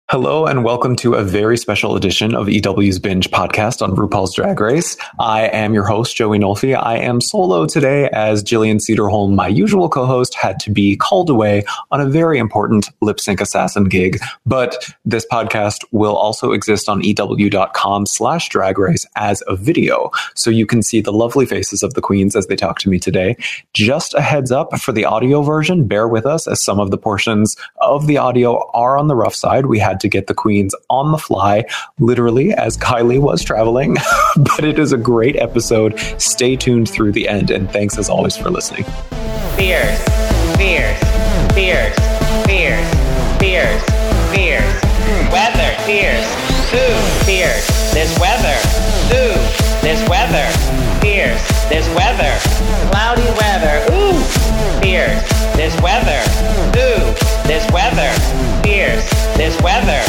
Hello and welcome to a very special edition of EW's Binge podcast on RuPaul's Drag Race. I am your host, Joey Nolfi. I am solo today as Jillian Cederholm, my usual co-host, had to be called away on a very important lip sync assassin gig. But this podcast will also exist on EW.com/Drag Race as a video. So you can see the lovely faces of the queens as they talk to me today. Just a heads up for the audio version, bear with us as some of the portions of the audio are on the rough side. We had to get the queens on the fly, literally, as Kylie was traveling. But it is a great episode. Stay tuned through the end, and thanks as always for listening. Fierce, fierce, fierce, fierce, fierce, fierce. Weather, fierce, ooh, fierce. This weather, ooh, this weather, fierce. This weather, cloudy weather, ooh, fierce. This weather, ooh, this weather, fierce. This weather,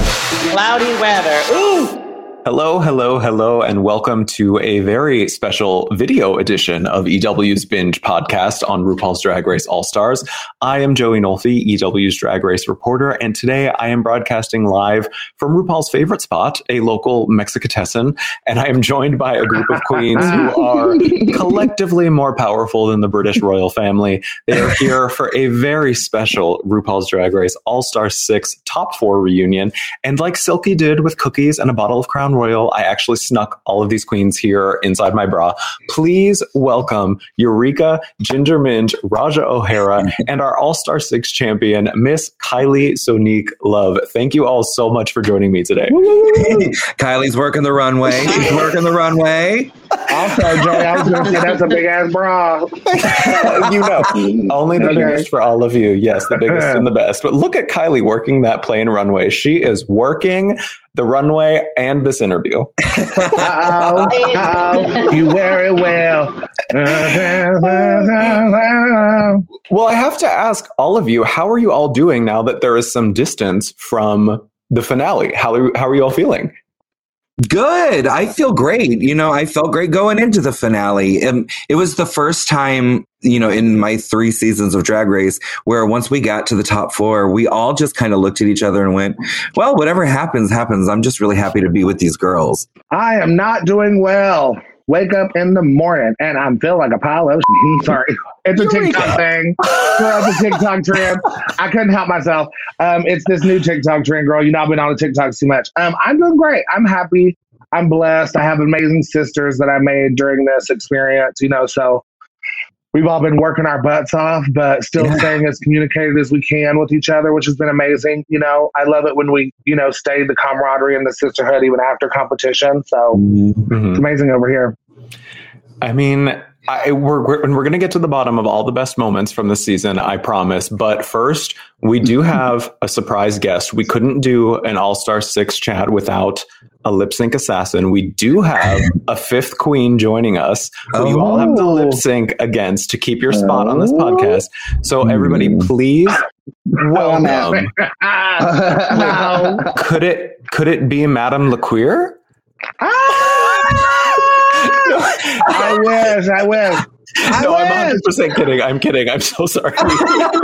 cloudy weather, ooh. Hello, hello, hello, and welcome to a very special video edition of EW's Binge podcast on RuPaul's Drag Race All-Stars. I am Joey Nolfi, EW's Drag Race reporter, and today I am broadcasting live from RuPaul's favorite spot, a local Mexicatessen, and I am joined by a group of queens who are collectively more powerful than the British royal family. They are here for a very special RuPaul's Drag Race All-Star 6 Top 4 reunion, and like Silky did with cookies and a bottle of Crown Royal, I actually snuck all of these queens here inside my bra. Please welcome Eureka, Ginger Minj, Raja O'Hara, and our All-Star 6 champion, Miss Kylie Sonique Love. Thank you all so much for joining me today. Kylie's working the runway. She's working the runway. Also, Joey, I was going to say that's a big-ass bra. You know, only the biggest for all of you. Yes, the biggest and the best. But look at Kylie working that plain runway. She is working the runway and this interview. You wear it well. Well, I have to ask all of you, how are you all doing now that there is some distance from the finale? How are you all feeling? Good. I feel great. You know, I felt great going into the finale. It was the first time, you know, in my 3 seasons of Drag Race where once we got to the top 4, we all just kind of looked at each other and went, well, whatever happens, happens. I'm just really happy to be with these girls. I am not doing well. Wake up in the morning and I feel like a pile of shit. Sorry. It's a TikTok thing. It's a TikTok trend. I couldn't help myself. It's this new TikTok trend, girl. You know, I've been on the TikTok too much. I'm doing great. I'm happy. I'm blessed. I have amazing sisters that I made during this experience, you know, so we've all been working our butts off, but still staying as communicated as we can with each other, which has been amazing. You know, I love it when we, you know, stay the camaraderie and the sisterhood even after competition. So It's amazing over here. I mean, we're going to get to the bottom of all the best moments from this season, I promise. But first, we do have a surprise guest. We couldn't do an All-Star 6 chat without a lip sync assassin. We do have a 5th queen joining us, who you all have to lip sync against to keep your spot on this podcast. So everybody, please welcome. Could it be Madame LaQueer? I wish. No, I'm 100% kidding. I'm kidding. I'm so sorry. I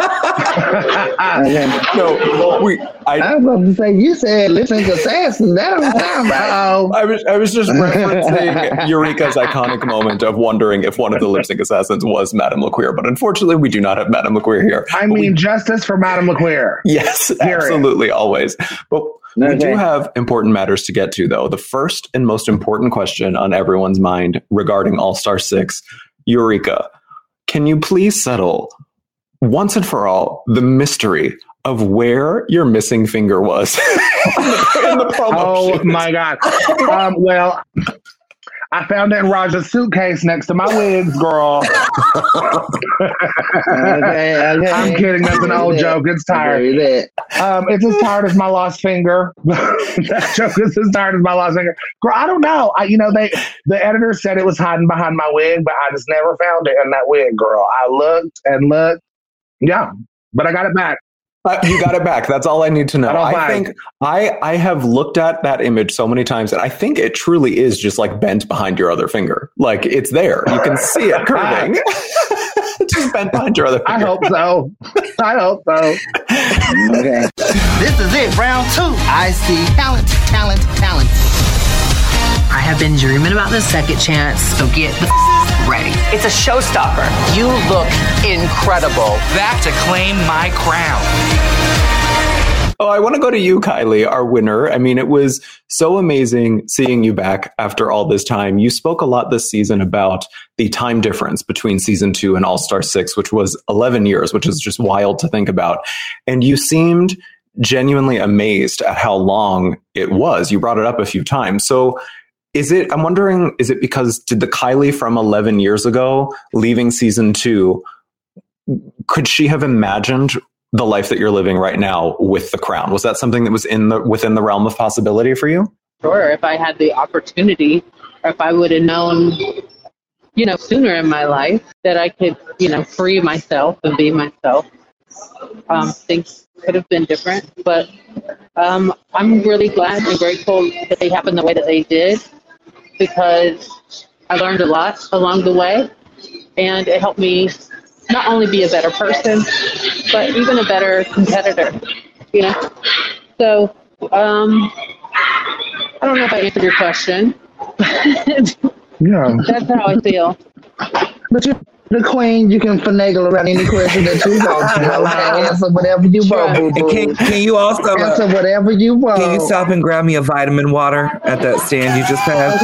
was about to say, you said lip sync assassin. That don't sound right. I was just referencing Eureka's iconic moment of wondering if one of the lip sync assassins was Madame LaQueer, but unfortunately, we do not have Madame LaQueer here. I mean, justice for Madame LaQueer. Yes, absolutely, always. But we do have important matters to get to, though. The first and most important question on everyone's mind regarding All-Star 6, Eureka, can you please settle once and for all the mystery of where your missing finger was in the promo Oh shoot? my God. Well, I found it in Raja's suitcase next to my wigs, girl. Okay. I'm kidding. That's an old joke. It's tired. It's as tired as my lost finger. That joke is as tired as my lost finger. Girl, I don't know. The editor said it was hiding behind my wig, but I just never found it in that wig, girl. I looked and looked. Yeah, but I got it back. You got it back. That's all I need to know. I think I have looked at that image so many times, and I think it truly is just like bent behind your other finger. Like it's there. You can see it curving. Just bent behind your other finger. I hope so. Okay. This is it, round 2. I see talent. I have been dreaming about the second chance, so get the ready. It's a showstopper. You look incredible. Back to claim my crown. Oh, I want to go to you, Kylie, our winner. I mean, it was so amazing seeing you back after all this time. You spoke a lot this season about the time difference between season 2 and All Star 6, which was 11 years, which is just wild to think about. And you seemed genuinely amazed at how long it was. You brought it up a few times. So I'm wondering, is it because did the Kylie from 11 years ago leaving season 2, could she have imagined the life that you're living right now with the crown? Was that something that was within the realm of possibility for you? Sure. If I had the opportunity, or if I would have known, sooner in my life that I could, free myself and be myself, things could have been different. But I'm really glad and grateful that they happened the way that they did, because I learned a lot along the way, and it helped me not only be a better person, but even a better competitor, So, I don't know if I answered your question. Yeah. That's how I feel. But you're the queen. You can finagle around any question that you want to. Answer whatever you want. Can you also answer whatever you want? Can you stop and grab me a vitamin water at that stand you just passed?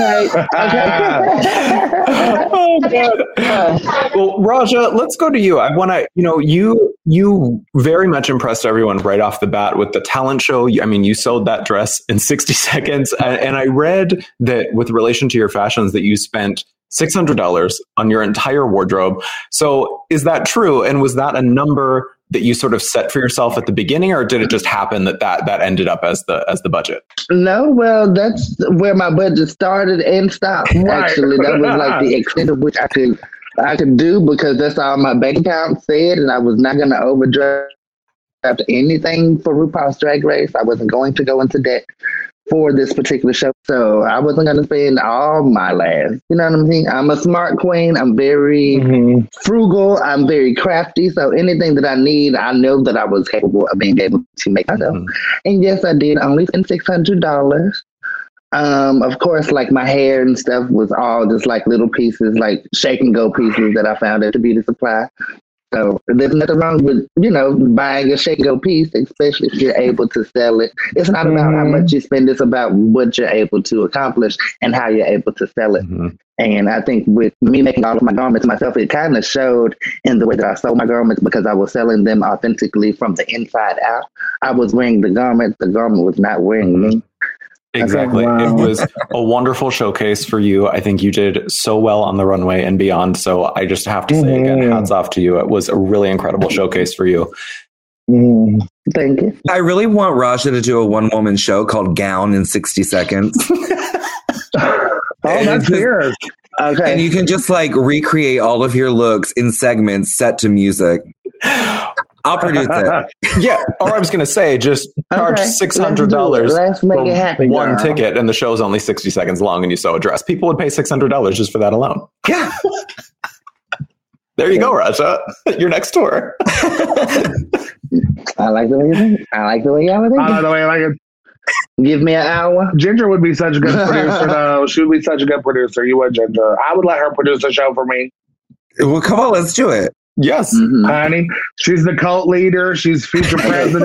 Okay. Oh God. Well, Raja, let's go to you. I want to, you very much impressed everyone right off the bat with the talent show. I mean, you sewed that dress in 60 seconds. And I read that with relation to your fashions that you spent $600 on your entire wardrobe. So is that true? And was that a number that you sort of set for yourself at the beginning, or did it just happen that ended up as the budget? No, well, that's where my budget started and stopped. Right. Actually, that was like the extent of which I could do, because that's all my bank account said, and I was not going to overdraft anything for RuPaul's Drag Race. I wasn't going to go into debt for this particular show. So I wasn't going to spend all my last. You know what I mean? I'm a smart queen. I'm very frugal. I'm very crafty. So anything that I need, I know that I was capable of being able to make myself. And yes, I did only spend $600. Of course, like my hair and stuff was all just like little pieces, like shake and go pieces that I found at the beauty supply. So there's nothing wrong with, buying a shake and go piece, especially if you're able to sell it. It's not about how much you spend. It's about what you're able to accomplish and how you're able to sell it. And I think with me making all of my garments myself, it kind of showed in the way that I sold my garments, because I was selling them authentically from the inside out. I was wearing the garment was not wearing me. Exactly. Wow. It was a wonderful showcase for you. I think you did so well on the runway and beyond. So I just have to say again, hats off to you. It was a really incredible showcase for you. Thank you. I really want Raja to do a one-woman show called Gown in 60 Seconds. That's weird. Okay. And you can just recreate all of your looks in segments set to music. I'll produce it. Yeah. Or I was going to say, just charge $600 Let's make it happen, one ticket, and the show's only 60 seconds long, and you sew a dress. People would pay $600 just for that alone. Yeah. There you go, Raja. Your next tour. I like the way you think. I like the way y'all think. I like the way I like it. Give me an hour. Ginger would be such a good producer, though. She would be such a good producer. You would, Ginger. I would let her produce a show for me. Well, come on, let's do it. Yes. Honey, she's the cult leader. She's future president.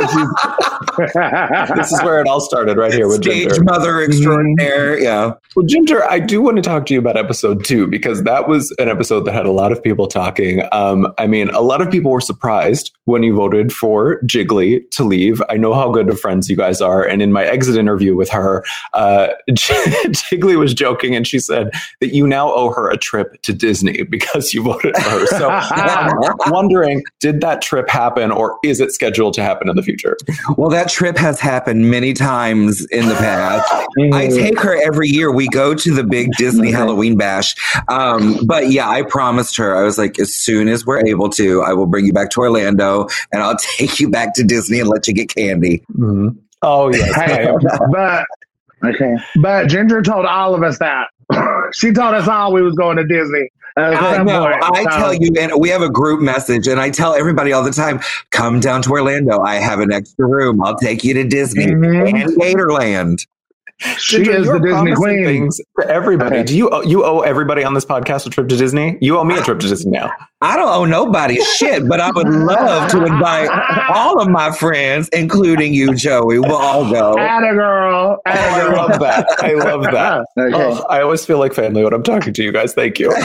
This is where it all started, right here with Stage Ginger. mother extraordinaire. Yeah. Well, Ginger, I do want to talk to you about episode 2, because that was an episode that had a lot of people talking. I mean, a lot of people were surprised when you voted for Jiggly to leave. I know how good of friends you guys are. And in my exit interview with her, Jiggly was joking, and she said that you now owe her a trip to Disney because you voted for her. So I'm wondering, did that trip happen, or is it scheduled to happen in the future? Well, that trip has happened many times in the past. I take her every year. We go to the big Disney Halloween bash. But yeah, I promised her, I was like, as soon as we're able to, I will bring you back to Orlando, and I'll take you back to Disney and let you get candy. Oh, yes. But Ginger told all of us that. She told us all we was going to Disney. I know. I tell you, and we have a group message, and I tell everybody all the time, come down to Orlando. I have an extra room. I'll take you to Disney and Gatorland. She is the Disney queen. Things to everybody. Do you owe everybody on this podcast a trip to Disney? You owe me a trip to Disney now. I don't owe nobody shit, but I would love to invite all of my friends, including you, Joey. We'll all go. Atta girl. I love that. I love that. Okay. I always feel like family when I'm talking to you guys. Thank you.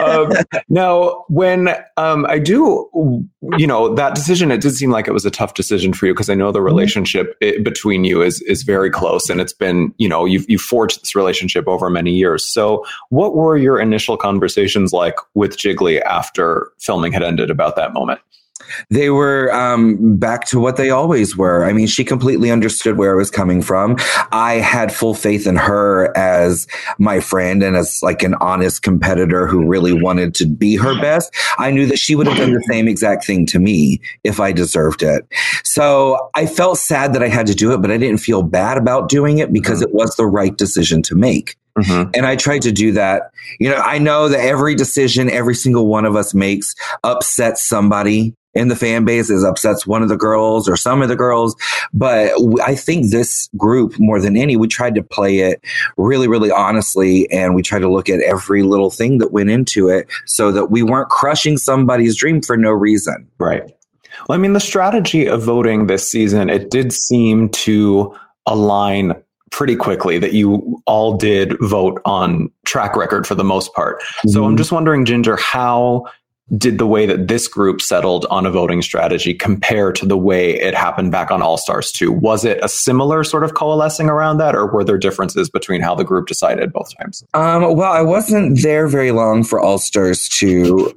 Now, when I do, that decision, it did seem like it was a tough decision for you because I know the relationship between you is very close, and it's been, you've forged this relationship over many years. So what were your initial conversations like with Jiggly after filming had ended about that moment? They were back to what they always were. I mean, she completely understood where I was coming from. I had full faith in her as my friend and as like an honest competitor who really wanted to be her best. I knew that she would have done the same exact thing to me if I deserved it. So I felt sad that I had to do it, but I didn't feel bad about doing it because it was the right decision to make. Mm-hmm. And I tried to do that. I know that every decision every single one of us makes upsets somebody in the fan base, upsets one of the girls or some of the girls. But I think this group, more than any, we tried to play it really, really honestly. And we tried to look at every little thing that went into it so that we weren't crushing somebody's dream for no reason. Right. Well, I mean, the strategy of voting this season, it did seem to align pretty quickly that you all did vote on track record for the most part. Mm-hmm. So I'm just wondering, Ginger, how did the way that this group settled on a voting strategy compare to the way it happened back on All Stars 2? Was it a similar sort of coalescing around that, or were there differences between how the group decided both times? Well, I wasn't there very long for All Stars 2,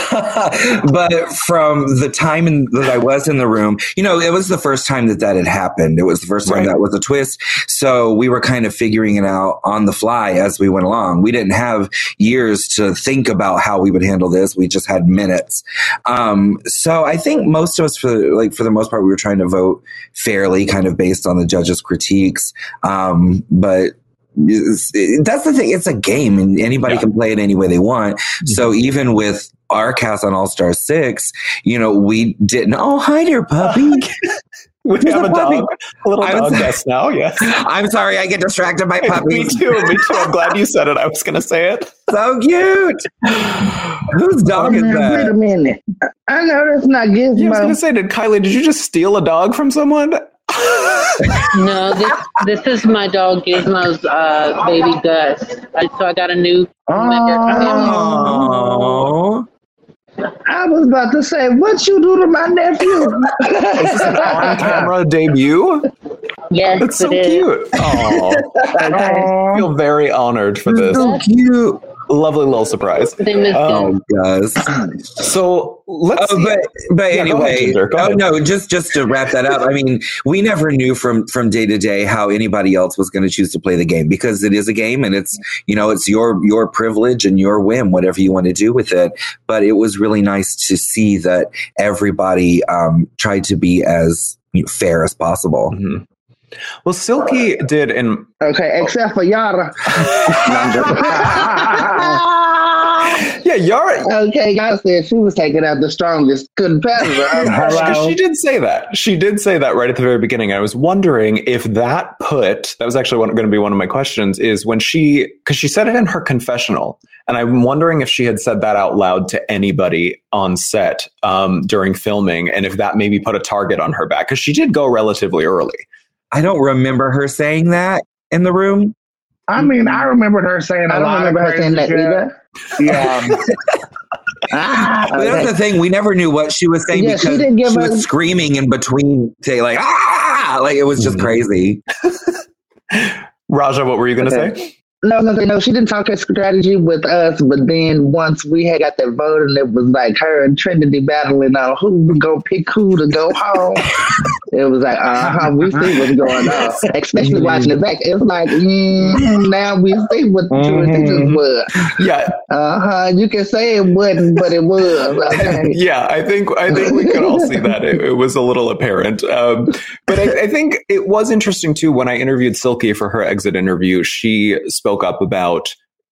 but from the time that I was in the room, it was the first time that had happened. It was the first time that was a twist. So we were kind of figuring it out on the fly as we went along. We didn't have years to think about how we would handle this. We just had minutes. So I think most of us, for the most part, we were trying to vote fairly, kind of based on the judges' critiques. But that's the thing. It's a game and anybody can play it any way they want. Mm-hmm. So even with our cast on All Star 6, we didn't, oh, hi there, puppy. We have a dog, a little dog guest now, yes. I'm sorry, I get distracted by puppies. Me too. I'm glad you said it. I was going to say it. So cute. Whose dog is that? Wait a minute. I know that's not Gizmo. Yeah, I was going to say, Kylie, did you just steal a dog from someone? No, this is my dog Gizmo's baby Gus. So I got a new member of the family. Oh. I was about to say, what you do to my nephew? Is this an on-camera debut? Yes, it's so cute. Oh, I feel very honored for this. So cute. Lovely little surprise. Oh, yes. So let's. But anyway, go ahead. No, just to wrap that up. I mean, we never knew from day to day how anybody else was going to choose to play the game, because it is a game and it's it's your privilege and your whim, whatever you want to do with it. But it was really nice to see that everybody tried to be as fair as possible. Mm-hmm. Well, Silky did except for Yara. Yeah, Yara. Okay, I said she was taking out the strongest competitor. She did say that. She did say that right at the very beginning. I was wondering if that was actually going to be one of my questions, is because she said it in her confessional. And I'm wondering if she had said that out loud to anybody on set during filming, and if that maybe put a target on her back, because she did go relatively early. I don't remember her saying that in the room. I mean, I remembered her saying a lot of crazy shit. Yeah. But that's the thing. We never knew what she was saying because she was screaming in between, say like, ah! Like it was just crazy. Raja, what were you going to say? No, she didn't talk her strategy with us, but then once we had got that vote and it was like her and Trinity battling on who would go pick who to go home, it was like, we see what's going on. Especially watching it back, it's like, now we see what the truth was. Yeah. You can say it wasn't, but it was. Okay. Yeah, I think we could all see that. It was a little apparent. But I think it was interesting too, when I interviewed Silky for her exit interview, she spoke up about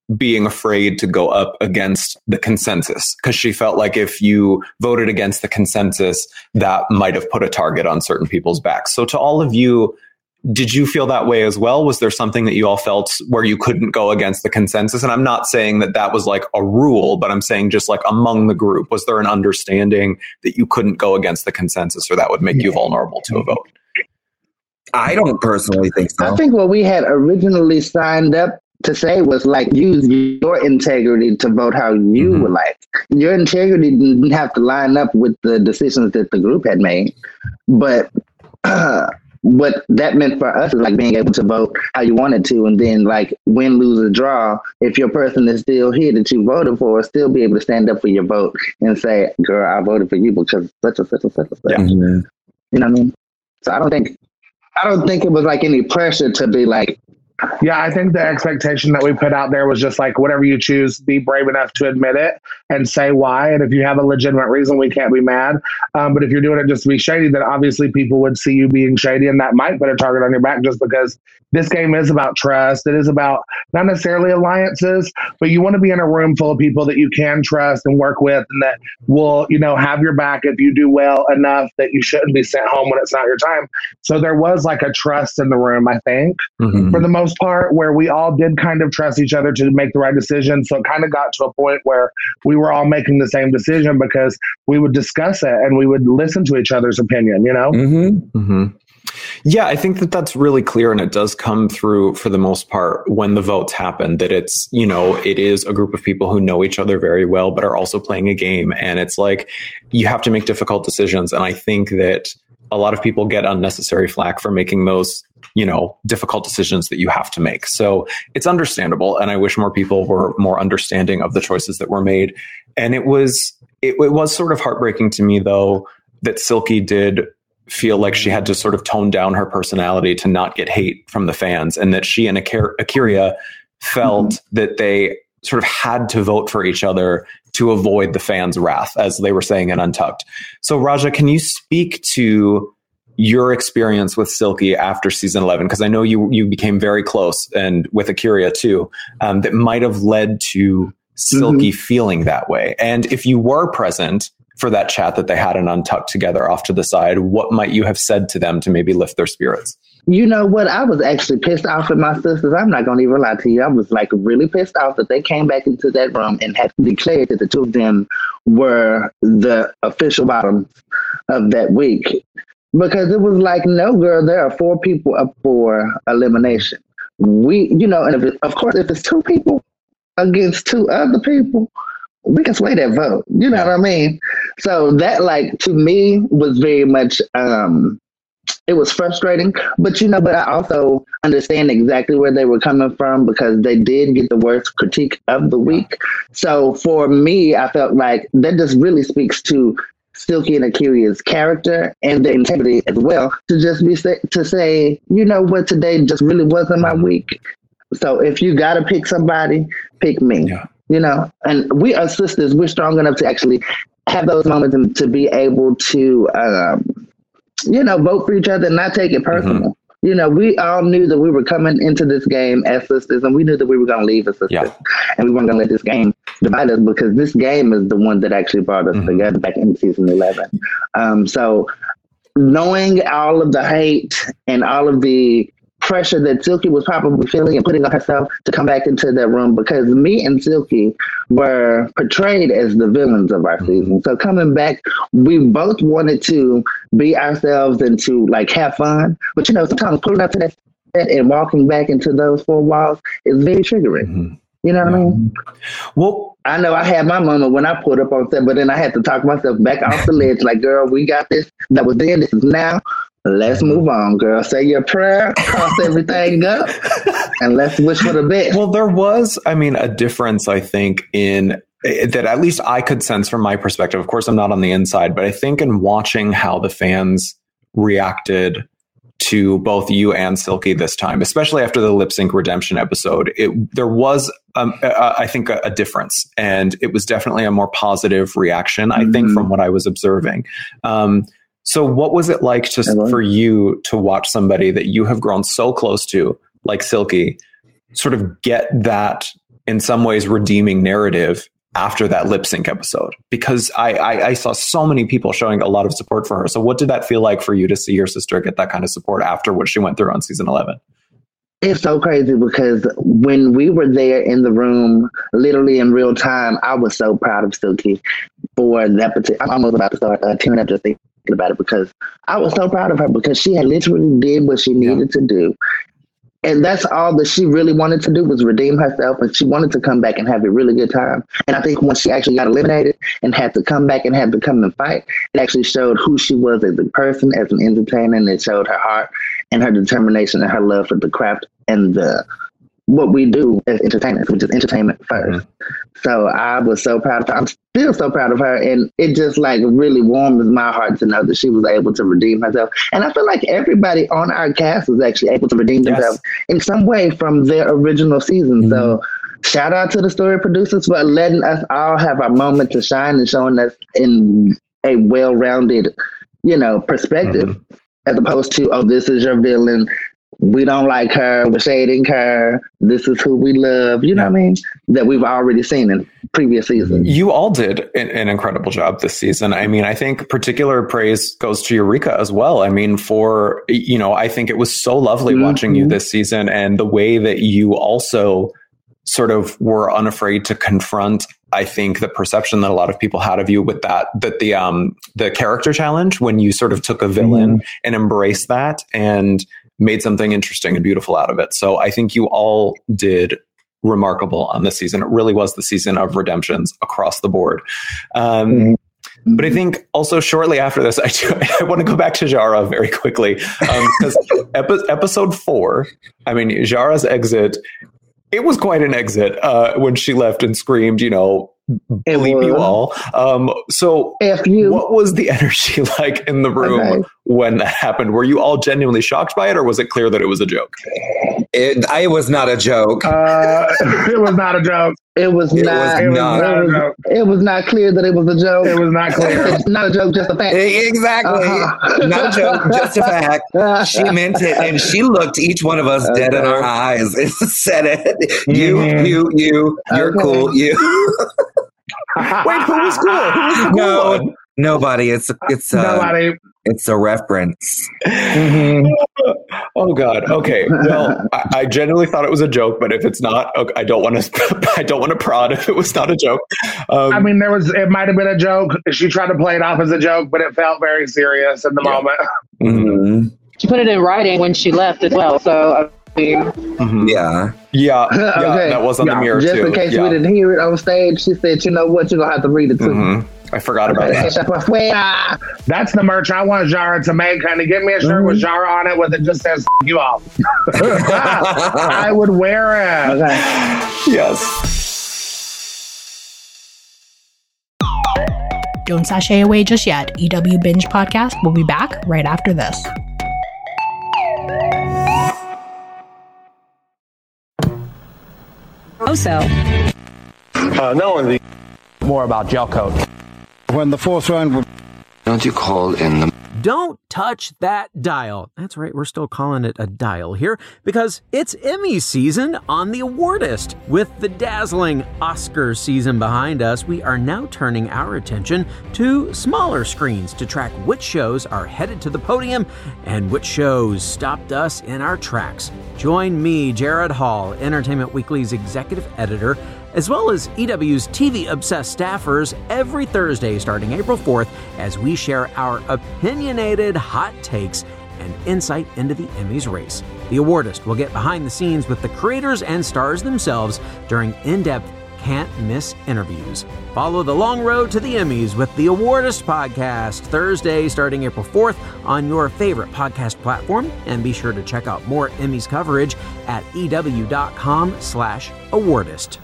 being afraid to go up against the consensus, because she felt like if you voted against the consensus, that might have put a target on certain people's backs. So to all of you, did you feel that way as well? Was there something that you all felt where you couldn't go against the consensus? And I'm not saying that that was like a rule, but I'm saying just like among the group, was there an understanding that you couldn't go against the consensus, or that would make you vulnerable to a vote? I don't personally think so. I think what we had originally signed up to say was like, use your integrity to vote how you would like. Your integrity didn't have to line up with the decisions that the group had made. But what that meant for us is like being able to vote how you wanted to, and then like win, lose, or draw, if your person is still here that you voted for, still be able to stand up for your vote and say, girl, I voted for you because such and such and such and such. You know what I mean? So I don't think it was like any pressure to be like, yeah, I think the expectation that we put out there was just like, whatever you choose, be brave enough to admit it and say why. And if you have a legitimate reason, we can't be mad. But if you're doing it just to be shady, then obviously people would see you being shady, and that might put a target on your back, just because this game is about trust. It is about not necessarily alliances, but you want to be in a room full of people that you can trust and work with, and that will, have your back if you do well enough that you shouldn't be sent home when it's not your time. So there was like a trust in the room, I think, for the most part, where we all did kind of trust each other to make the right decision. So it kind of got to a point where we were all making the same decision because we would discuss it and we would listen to each other's opinion, Yeah, I think that that's really clear, and it does come through for the most part when the votes happen, that it's, it is a group of people who know each other very well, but are also playing a game. And it's like, you have to make difficult decisions. And I think that a lot of people get unnecessary flack for making those, difficult decisions that you have to make. So it's understandable. And I wish more people were more understanding of the choices that were made. And it was sort of heartbreaking to me, though, that Silky did feel like she had to sort of tone down her personality to not get hate from the fans, and that she and A'keria felt that they sort of had to vote for each other to avoid the fans' wrath, as they were saying in Untucked. So Raja, can you speak to your experience with Silky after season 11? Because I know you became very close, and with A'keria too, that might have led to Silky feeling that way. And if you were present for that chat that they had in Untucked together off to the side, what might you have said to them to maybe lift their spirits? You know what? I was actually pissed off at my sisters. I'm not going to even lie to you. I was like really pissed off that they came back into that room and had declared that the two of them were the official bottoms of that week. Because it was like, no, girl, there are 4 people up for elimination. And of course, if it's 2 people against 2 other people, we can sway that vote. You know what I mean? So that, like, to me was very much, it was frustrating, but I also understand exactly where they were coming from, because they did get the worst critique of the week. So for me, I felt like that just really speaks to Silky and A'keria's character and their integrity as well, to just to say, you know what, today just really wasn't my week. So if you got to pick somebody, pick me. Yeah. And we are sisters. We're strong enough to actually have those moments and to be able to, vote for each other and not take it personal. We all knew that we were coming into this game as sisters, and we knew that we were going to leave as sisters. And we weren't going to let this game divide us, because this game is the one that actually brought us together back in season 11. So knowing all of the hate and all of the pressure that Silky was probably feeling and putting on herself to come back into that room, because me and Silky were portrayed as the villains of our season. So coming back, we both wanted to be ourselves and to like have fun. But sometimes pulling up to that set and walking back into those 4 walls is very triggering. You know what I mean? Well, I know I had my moment when I pulled up on set, but then I had to talk myself back off the ledge. Like, girl, we got this. That was then. This is now. Let's move on, girl. Say your prayer, cross everything up, and let's wish for the best. Well, there was, a difference, I think, in that at least I could sense from my perspective. Of course, I'm not on the inside, but I think in watching how the fans reacted to both you and Silky this time, especially after the Lip Sync Redemption episode, there was, I think, a difference. And it was definitely a more positive reaction, I think, from what I was observing. So what was it like for you to watch somebody that you have grown so close to, like Silky, sort of get that in some ways, redeeming narrative after that lip sync episode, because I saw so many people showing a lot of support for her. So what did that feel like for you to see your sister get that kind of support after what she went through on season 11? It's so crazy because when we were there in the room, literally in real time, I was so proud of Silky for that particular. I'm almost about to start tearing up just thinking about it, because I was so proud of her because she had literally did what she needed to do. And that's all that she really wanted to do, was redeem herself, and she wanted to come back and have a really good time. And I think once she actually got eliminated and had to come back and had to come and fight, it actually showed who she was as a person, as an entertainer, and it showed her heart and her determination and her love for the craft and what we do as entertainers, which is entertainment first. So I was so proud of her. I'm still so proud of her. And it just like really warms my heart to know that she was able to redeem herself. And I feel like everybody on our cast was actually able to redeem themselves in some way from their original season. So shout out to the story producers for letting us all have our moment to shine and showing us in a well-rounded, perspective, as opposed to, oh, this is your villain. We don't like her. We're shading her. This is who we love. You know what I mean? That we've already seen in previous seasons. You all did an incredible job this season. I mean, I think particular praise goes to Eureka as well. I mean, I think it was so lovely watching you this season, and the way that you also sort of were unafraid to confront, I think, the perception that a lot of people had of you with the character challenge, when you sort of took a villain and embraced that and made something interesting and beautiful out of it. So I think you all did remarkable on this season. It really was the season of redemptions across the board. But I think also shortly after this, I want to go back to Jara very quickly, because episode 4, I mean, Jara's exit, it was quite an exit when she left and screamed, bleep you all. So what was the energy like in the room when that happened? Were you all genuinely shocked by it, or was it clear that it was a joke? It was not a joke. It was not a joke. It was not clear that it was a joke. It was not clear. It's not a joke, just a fact. Exactly. Not a joke, just a fact. She meant it, and she looked each one of us dead in our eyes and said it. You're cool. You. Wait, who was cool? Who was the cool one? Nobody. It's nobody. It's a reference. Oh God. Okay. Well, I genuinely thought it was a joke, but if it's not, I don't want to prod if it was not a joke. I mean, it might have been a joke. She tried to play it off as a joke, but it felt very serious in the moment. She put it in writing when she left as well. So yeah. That was on the mirror just too. In case we didn't hear it on stage, she said, "You know what? You're gonna have to read it too." I forgot about that. That's the merch I want Jara to make. Kind of get me a shirt with Jara on it, with it just says "you off." I would wear it. Okay. Yes. Don't sashay away just yet. EW Binge Podcast will be back right after this. Also, not only more about gel coat. When the fourth round, don't you call in the... Don't touch that dial. That's right, we're still calling it a dial here because it's Emmy season on The Awardist. With the dazzling Oscar season behind us, we are now turning our attention to smaller screens to track which shows are headed to the podium and which shows stopped us in our tracks. Join me, Jared Hall, Entertainment Weekly's executive editor, as well as EW's TV-obsessed staffers every Thursday starting April 4th as we share our opinionated hot takes and insight into the Emmys race. The Awardist will get behind the scenes with the creators and stars themselves during in-depth, can't-miss interviews. Follow the long road to the Emmys with the Awardist podcast Thursday starting April 4th on your favorite podcast platform, and be sure to check out more Emmys coverage at ew.com/awardist.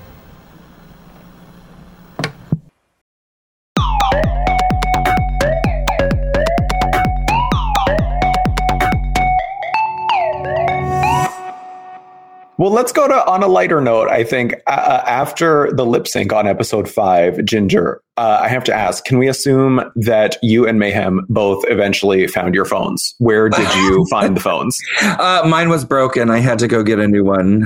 Well, let's go on a lighter note. I think after the lip sync on episode 5, Ginger, I have to ask, can we assume that you and Mayhem both eventually found your phones? Where did you find the phones? Mine was broken. I had to go get a new one.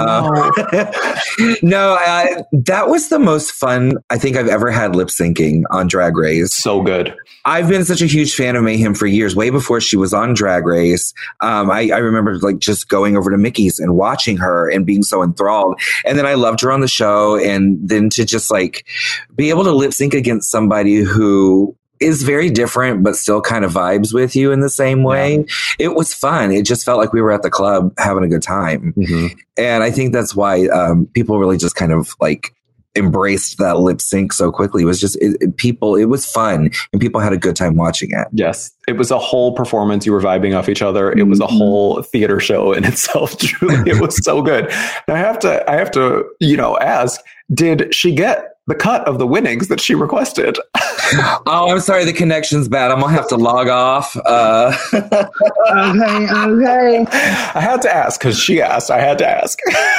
That was the most fun I think I've ever had lip syncing on Drag Race. So good. I've been such a huge fan of Mayhem for years, way before she was on Drag Race. I remember like just going over to Mickey's and watching her and being so enthralled. And then I loved her on the show. And then to just like be able to lip sync against somebody who is very different, but still kind of vibes with you in the same way. Yeah. It was fun. It just felt like we were at the club having a good time. Mm-hmm. And I think that's why people really just kind of like embraced that lip sync so quickly. It was just it was fun and people had a good time watching it. Yes. It was a whole performance. You were vibing off each other. It was a whole theater show in itself. Truly, it was so good. Now I have to, ask, did she get the cut of the winnings that she requested? Oh, I'm sorry. The connection's bad. I'm going to have to log off. Okay. I had to ask because she asked. I had to ask.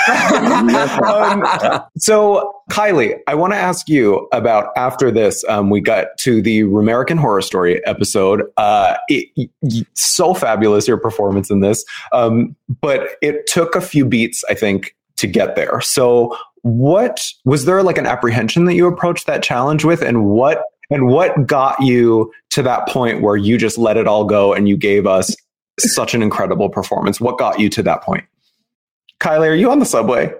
So, Kylie, I want to ask you about after this, we got to the American Horror Story episode. So fabulous, your performance in this. But it took a few beats, I think, to get there. So what was there like an apprehension that you approached that challenge with, and what got you to that point where you just let it all go and you gave us such an incredible performance? What got you to that point? Kylie, are you on the subway?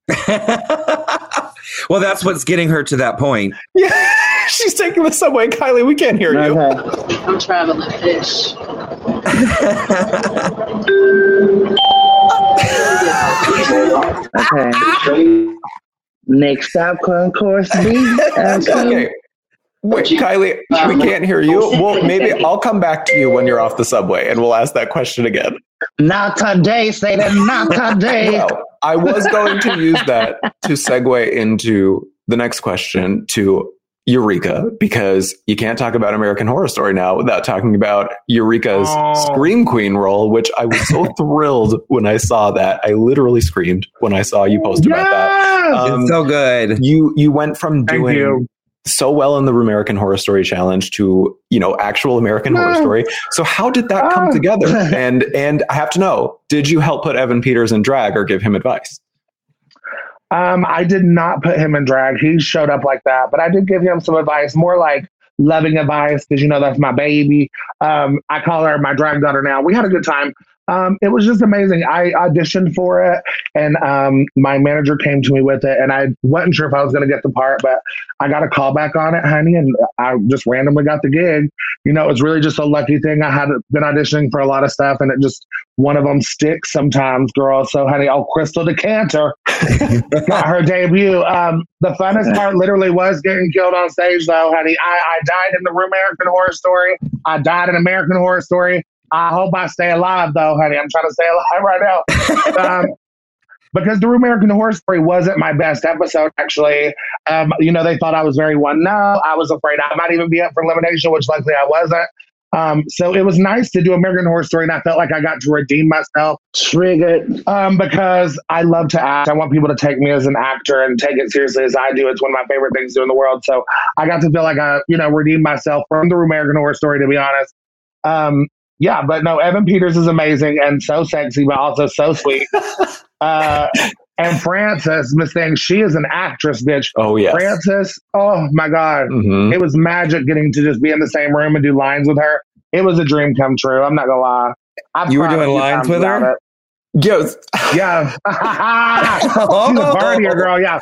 Well, that's what's getting her to that point. Yeah, she's taking the subway. Kylie, we can't hear you. I'm traveling fish. Okay. Next stop, Concourse B. Okay. Wait, Kylie, we can't hear you. Well, maybe I'll come back to you when you're off the subway and we'll ask that question again. Not today, Satan, not today. Well, I was going to use that to segue into the next question to Eureka, because you can't talk about American Horror Story now without talking about Eureka's Scream Queen role, which I was so thrilled when I saw that. I literally screamed when I saw you post about that. It's so good. You went from doing so well in the American Horror Story Challenge to, actual American Horror Story. So how did that come together? And I have to know, did you help put Evan Peters in drag or give him advice? I did not put him in drag. He showed up like that, but I did give him some advice, more like loving advice, because that's my baby. I call her my drag daughter now. We had a good time. It was just amazing. I auditioned for it, and my manager came to me with it, and I wasn't sure if I was going to get the part, but I got a call back on it, honey, and I just randomly got the gig. It was really just a lucky thing. I had been auditioning for a lot of stuff, and it just, one of them sticks sometimes, girl. So, honey, Crystal Decanter got her debut. The funnest part literally was getting killed on stage, though, honey. I died in the American Horror Story. I died in American Horror Story. I hope I stay alive, though, honey. I'm trying to stay alive right now. Because the American Horror Story wasn't my best episode, actually. They thought I was very one-note. I was afraid I might even be up for elimination, which luckily I wasn't. So it was nice to do American Horror Story, and I felt like I got to redeem myself. Triggered. Because I love to act. I want people to take me as an actor and take it seriously as I do. It's one of my favorite things to do in the world. So I got to feel like I, redeemed myself from the American Horror Story, to be honest. Yeah, but no, Evan Peters is amazing and so sexy, but also so sweet. And Frances, Miss Thing, she is an actress, bitch. Oh, yeah. Frances, oh my God. Mm-hmm. It was magic getting to just be in the same room and do lines with her. It was a dream come true. I'm not going to lie. You were doing lines with her? Yes. Yeah. She's a partier, girl. Yeah.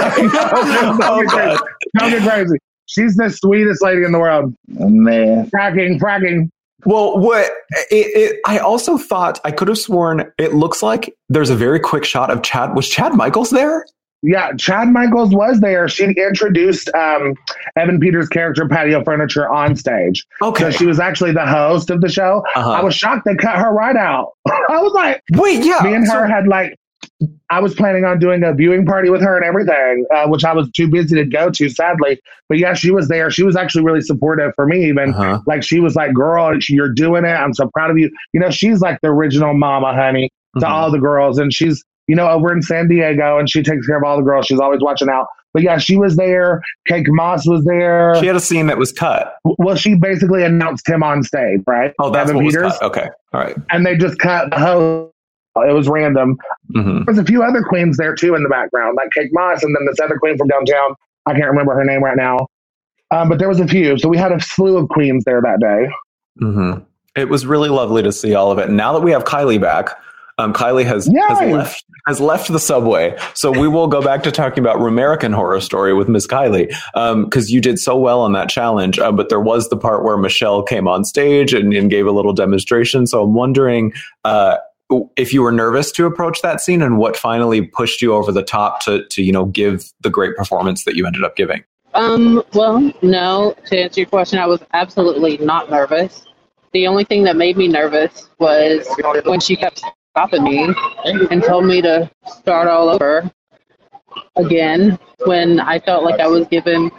Don't get crazy. She's the sweetest lady in the world. Oh, man. Fracking. Well, I also thought, I could have sworn it looks like there's a very quick shot of Chad. Was Chad Michaels there? Yeah, Chad Michaels was there. She introduced Evan Peters' character, Patio Furniture, on stage. Okay. So she was actually the host of the show. Uh-huh. I was shocked they cut her right out. I was like, wait, yeah. Me and her had I was planning on doing a viewing party with her and everything, which I was too busy to go to, sadly. But yeah, she was there. She was actually really supportive for me, even. Uh-huh. She was like, girl, you're doing it. I'm so proud of you. She's like the original mama, honey, to all the girls. And she's, over in San Diego, and she takes care of all the girls. She's always watching out But yeah, she was there. Kate Moss was there. She had a scene that was cut. Well, she basically announced him on stage, right? Oh, that's Evan what Peters. was cut. Okay. All right. And they just cut the host. It was random. Mm-hmm. There's a few other queens there too in the background, like Kate Moss, and then this other queen from downtown. I can't remember her name right now. But there was a few. So we had a slew of queens there that day. Mm-hmm. It was really lovely to see all of it. And now that we have Kylie back, Kylie has left the subway. So we will go back to talking about Rumerican Horror Story with Miss Kylie, because you did so well on that challenge. But there was the part where Michelle came on stage and gave a little demonstration. So I'm wondering if you were nervous to approach that scene and what finally pushed you over the top to give the great performance that you ended up giving. Well, no, to answer your question, I was absolutely not nervous. The only thing that made me nervous was when she kept stopping me and told me to start all over again when I felt like I was given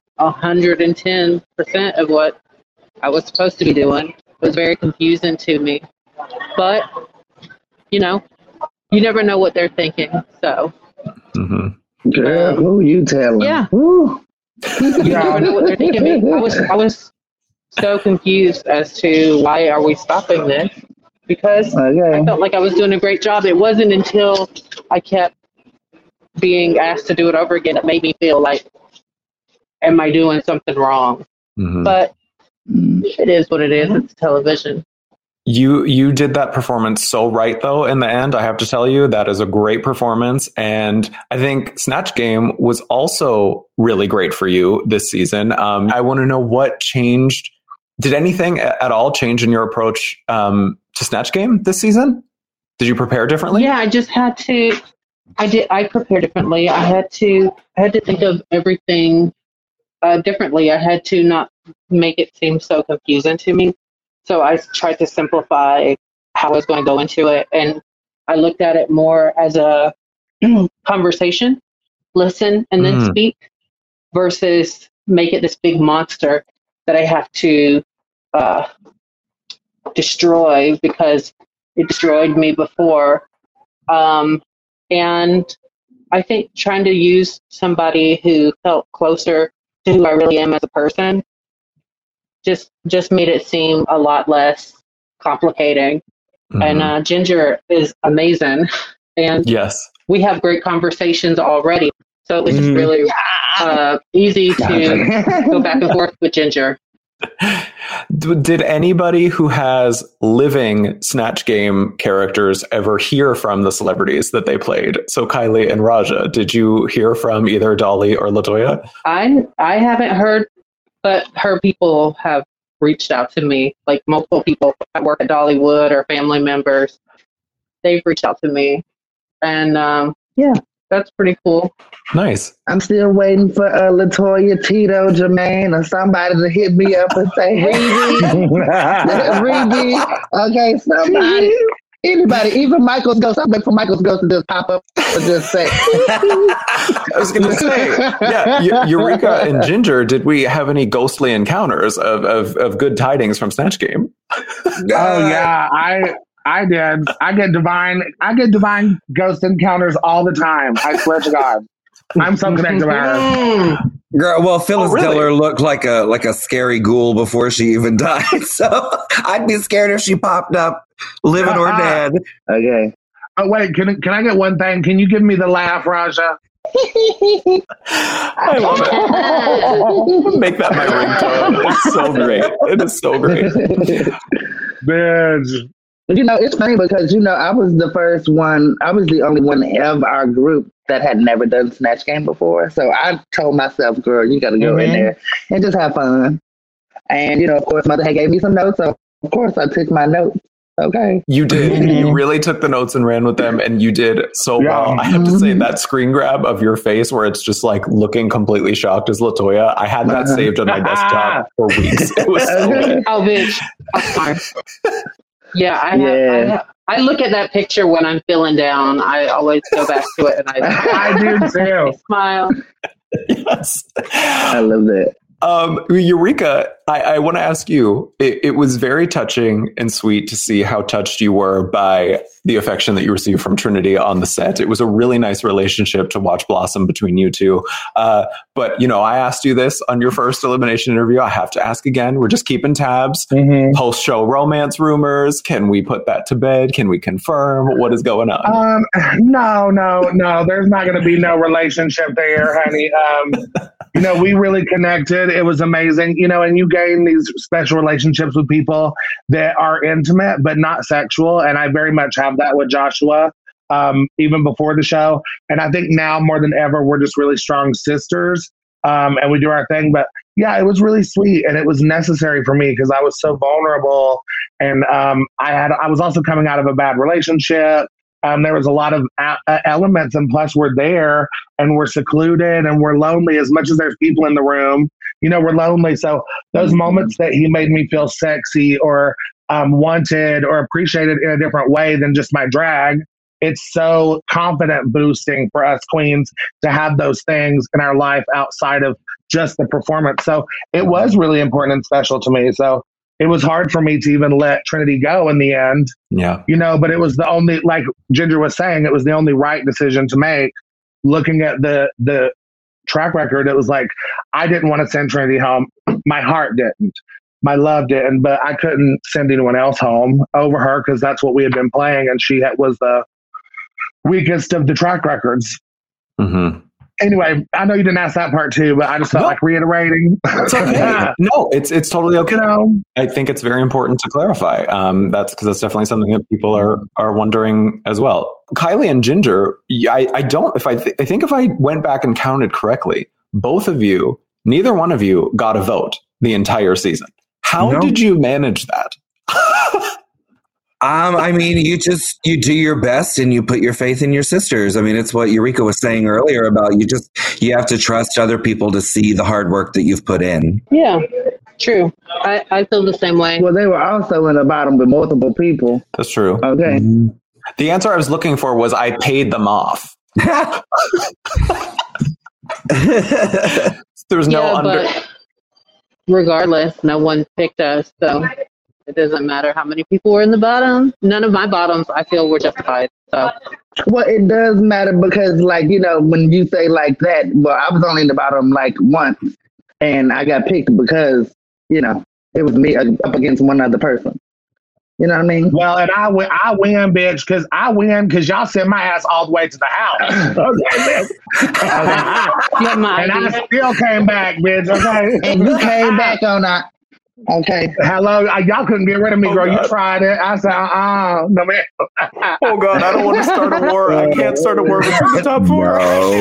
110% of what I was supposed to be doing. It was very confusing to me. But, you never know what they're thinking. So, girl, who you telling? Yeah. Woo. You never know what they're thinking. I was so confused as to why are we stopping this, because I felt like I was doing a great job. It wasn't until I kept being asked to do it over again that made me feel like, am I doing something wrong? Mm-hmm. But it is what it is. It's television. You did that performance so right, though, in the end. I have to tell you, that is a great performance. And I think Snatch Game was also really great for you this season. I want to know what changed. Did anything at all change in your approach to Snatch Game this season? Did you prepare differently? Yeah, I just had to. I prepared differently. I had to think of everything differently. I had to not make it seem so confusing to me. So I tried to simplify how I was going to go into it. And I looked at it more as a conversation, listen, and then speak, versus make it this big monster that I have to destroy because it destroyed me before. And I think trying to use somebody who felt closer to who I really am as a person just made it seem a lot less complicating. Mm-hmm. And Ginger is amazing. And yes, we have great conversations already. So it was just really easy to go back and forth with Ginger. Did anybody who has living Snatch Game characters ever hear from the celebrities that they played? So Kylie and Raja, did you hear from either Dolly or LaToya? I haven't heard, but her people have reached out to me, like multiple people that work at Dollywood or family members. They've reached out to me. And yeah, that's pretty cool. Nice. I'm still waiting for LaToya, Tito, Jermaine, or somebody to hit me up and say, hey, Riri. Okay, somebody. Anybody, even Michael's Ghost. I'm waiting for Michael's Ghost to just pop up and just say. I was going to say, yeah, Eureka and Ginger, did we have any ghostly encounters of good tidings from Snatch Game? Oh, yeah, I did. I get divine ghost encounters all the time. I swear to God. I'm so connected to her. Girl, well, Phyllis Diller looked like a scary ghoul before she even died. So I'd be scared if she popped up, living or dead. Okay. Oh, wait, can I get one thing? Can you give me the laugh, Raja? I love it. Make that my ringtone. It's so great. It is so great. Bitch. It's funny because, I was the only one of our group that had never done Snatch Game before. So I told myself, girl, you got to go in there and just have fun. And, of course, Mother had gave me some notes. So, of course, I took my notes. Okay. You did. You really took the notes and ran with them, and you did so well. I have to say, that screen grab of your face where it's just like looking completely shocked as LaToya, I had that saved on my desktop for weeks. It was so good. Oh, bitch. I'm sorry. Yeah, I look at that picture when I'm feeling down. I always go back to it, and I do too. smile. Yes, I love that. Eureka, I want to ask you, it was very touching and sweet to see how touched you were by the affection that you received from Trinity on the set. It was a really nice relationship to watch blossom between you two. But, I asked you this on your first elimination interview. I have to ask again. We're just keeping tabs. Post-show romance rumors. Can we put that to bed? Can we confirm? What is going on? No. There's not going to be no relationship there, honey. We really connected. It was amazing, and you gain these special relationships with people that are intimate, but not sexual. And I very much have that with Joshua, even before the show. And I think now more than ever, we're just really strong sisters, and we do our thing. But yeah, it was really sweet. And it was necessary for me because I was so vulnerable. And I was also coming out of a bad relationship. There was a lot of elements, and plus we're there and we're secluded and we're lonely as much as there's people in the room. We're lonely. So those moments that he made me feel sexy or wanted or appreciated in a different way than just my drag, it's so confident boosting for us queens to have those things in our life outside of just the performance. So it was really important and special to me. So it was hard for me to even let Trinity go in the end. Yeah. But it was the only, like Ginger was saying, it was the only right decision to make. Looking at the track record, it was like, I didn't want to send Trinity home. My heart didn't. My love didn't, but I couldn't send anyone else home over her because that's what we had been playing. And she was the weakest of the track records. Mm-hmm. Anyway, I know you didn't ask that part too, but I just felt like reiterating. It's okay. No, it's totally okay. I think it's very important to clarify. That's because that's definitely something that people are wondering as well. Kylie and Ginger, I think if I went back and counted correctly, both of you, neither one of you got a vote the entire season. How did you manage that? You do your best and you put your faith in your sisters. I mean, it's what Eureka was saying earlier about you have to trust other people to see the hard work that you've put in. Yeah, true. I feel the same way. Well, they were also in the bottom with multiple people. That's true. Okay. Mm-hmm. The answer I was looking for was I paid them off. There's no but regardless, no one picked us, so it doesn't matter how many people were in the bottom. None of my bottoms, I feel, were justified. So, well, it does matter because, when you say like that, well, I was only in the bottom once, and I got picked because it was me up against one other person. You know what I mean? Well, and I win, bitch, because y'all sent my ass all the way to the house. And I still came back, bitch. Okay, and you came back on that. Okay. Hello. Y'all couldn't get rid of me, girl. God. You tried it. I said, no, man. Oh, God. I don't want to start a war. I can't start a war between the top four.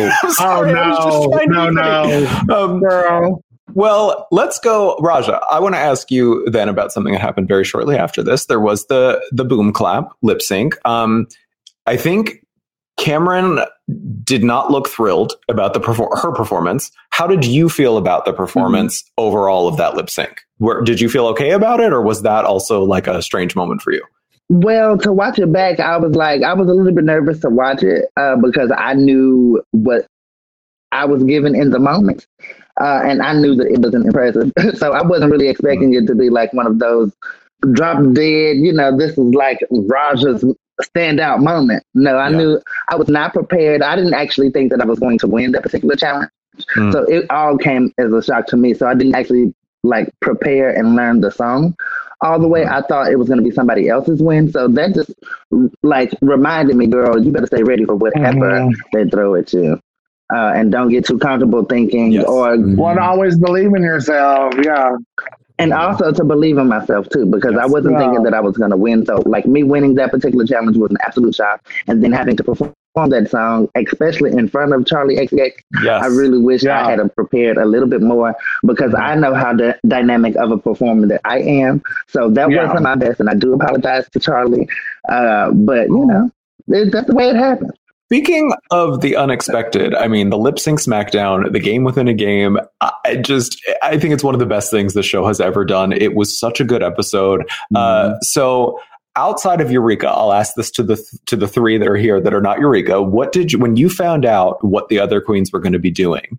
No. Girl. Well, let's go. Raja, I want to ask you then about something that happened very shortly after this. There was the boom clap lip sync. I think Cameron did not look thrilled about her performance. How did you feel about the performance overall of that lip sync? Did you feel okay about it, or was that also like a strange moment for you? Well, to watch it back, I was a little bit nervous to watch it because I knew what I was given in the moment. And I knew that it wasn't impressive. So I wasn't really expecting it to be like one of those drop dead, this is like Raja's standout moment. No, I knew I was not prepared. I didn't actually think that I was going to win that particular challenge. So it all came as a shock to me. So I didn't actually prepare and learn the song all the way. I thought it was going to be somebody else's win. So that just reminded me, girl, you better stay ready for whatever they throw at you. And don't get too comfortable thinking or one, always believe in yourself. Yeah. And also to believe in myself too, because I wasn't thinking that I was going to win. So me winning that particular challenge was an absolute shock. And then having to perform that song, especially in front of Charlie XCX, I really wish I had prepared a little bit more because I know how dynamic of a performer that I am. So that wasn't my best. And I do apologize to Charlie. But that's the way it happened. Speaking of the unexpected, I mean, the lip sync smackdown, the game within a game, I think it's one of the best things the show has ever done. It was such a good episode. So outside of Eureka, I'll ask this to the three that are here that are not Eureka. When you found out what the other queens were going to be doing,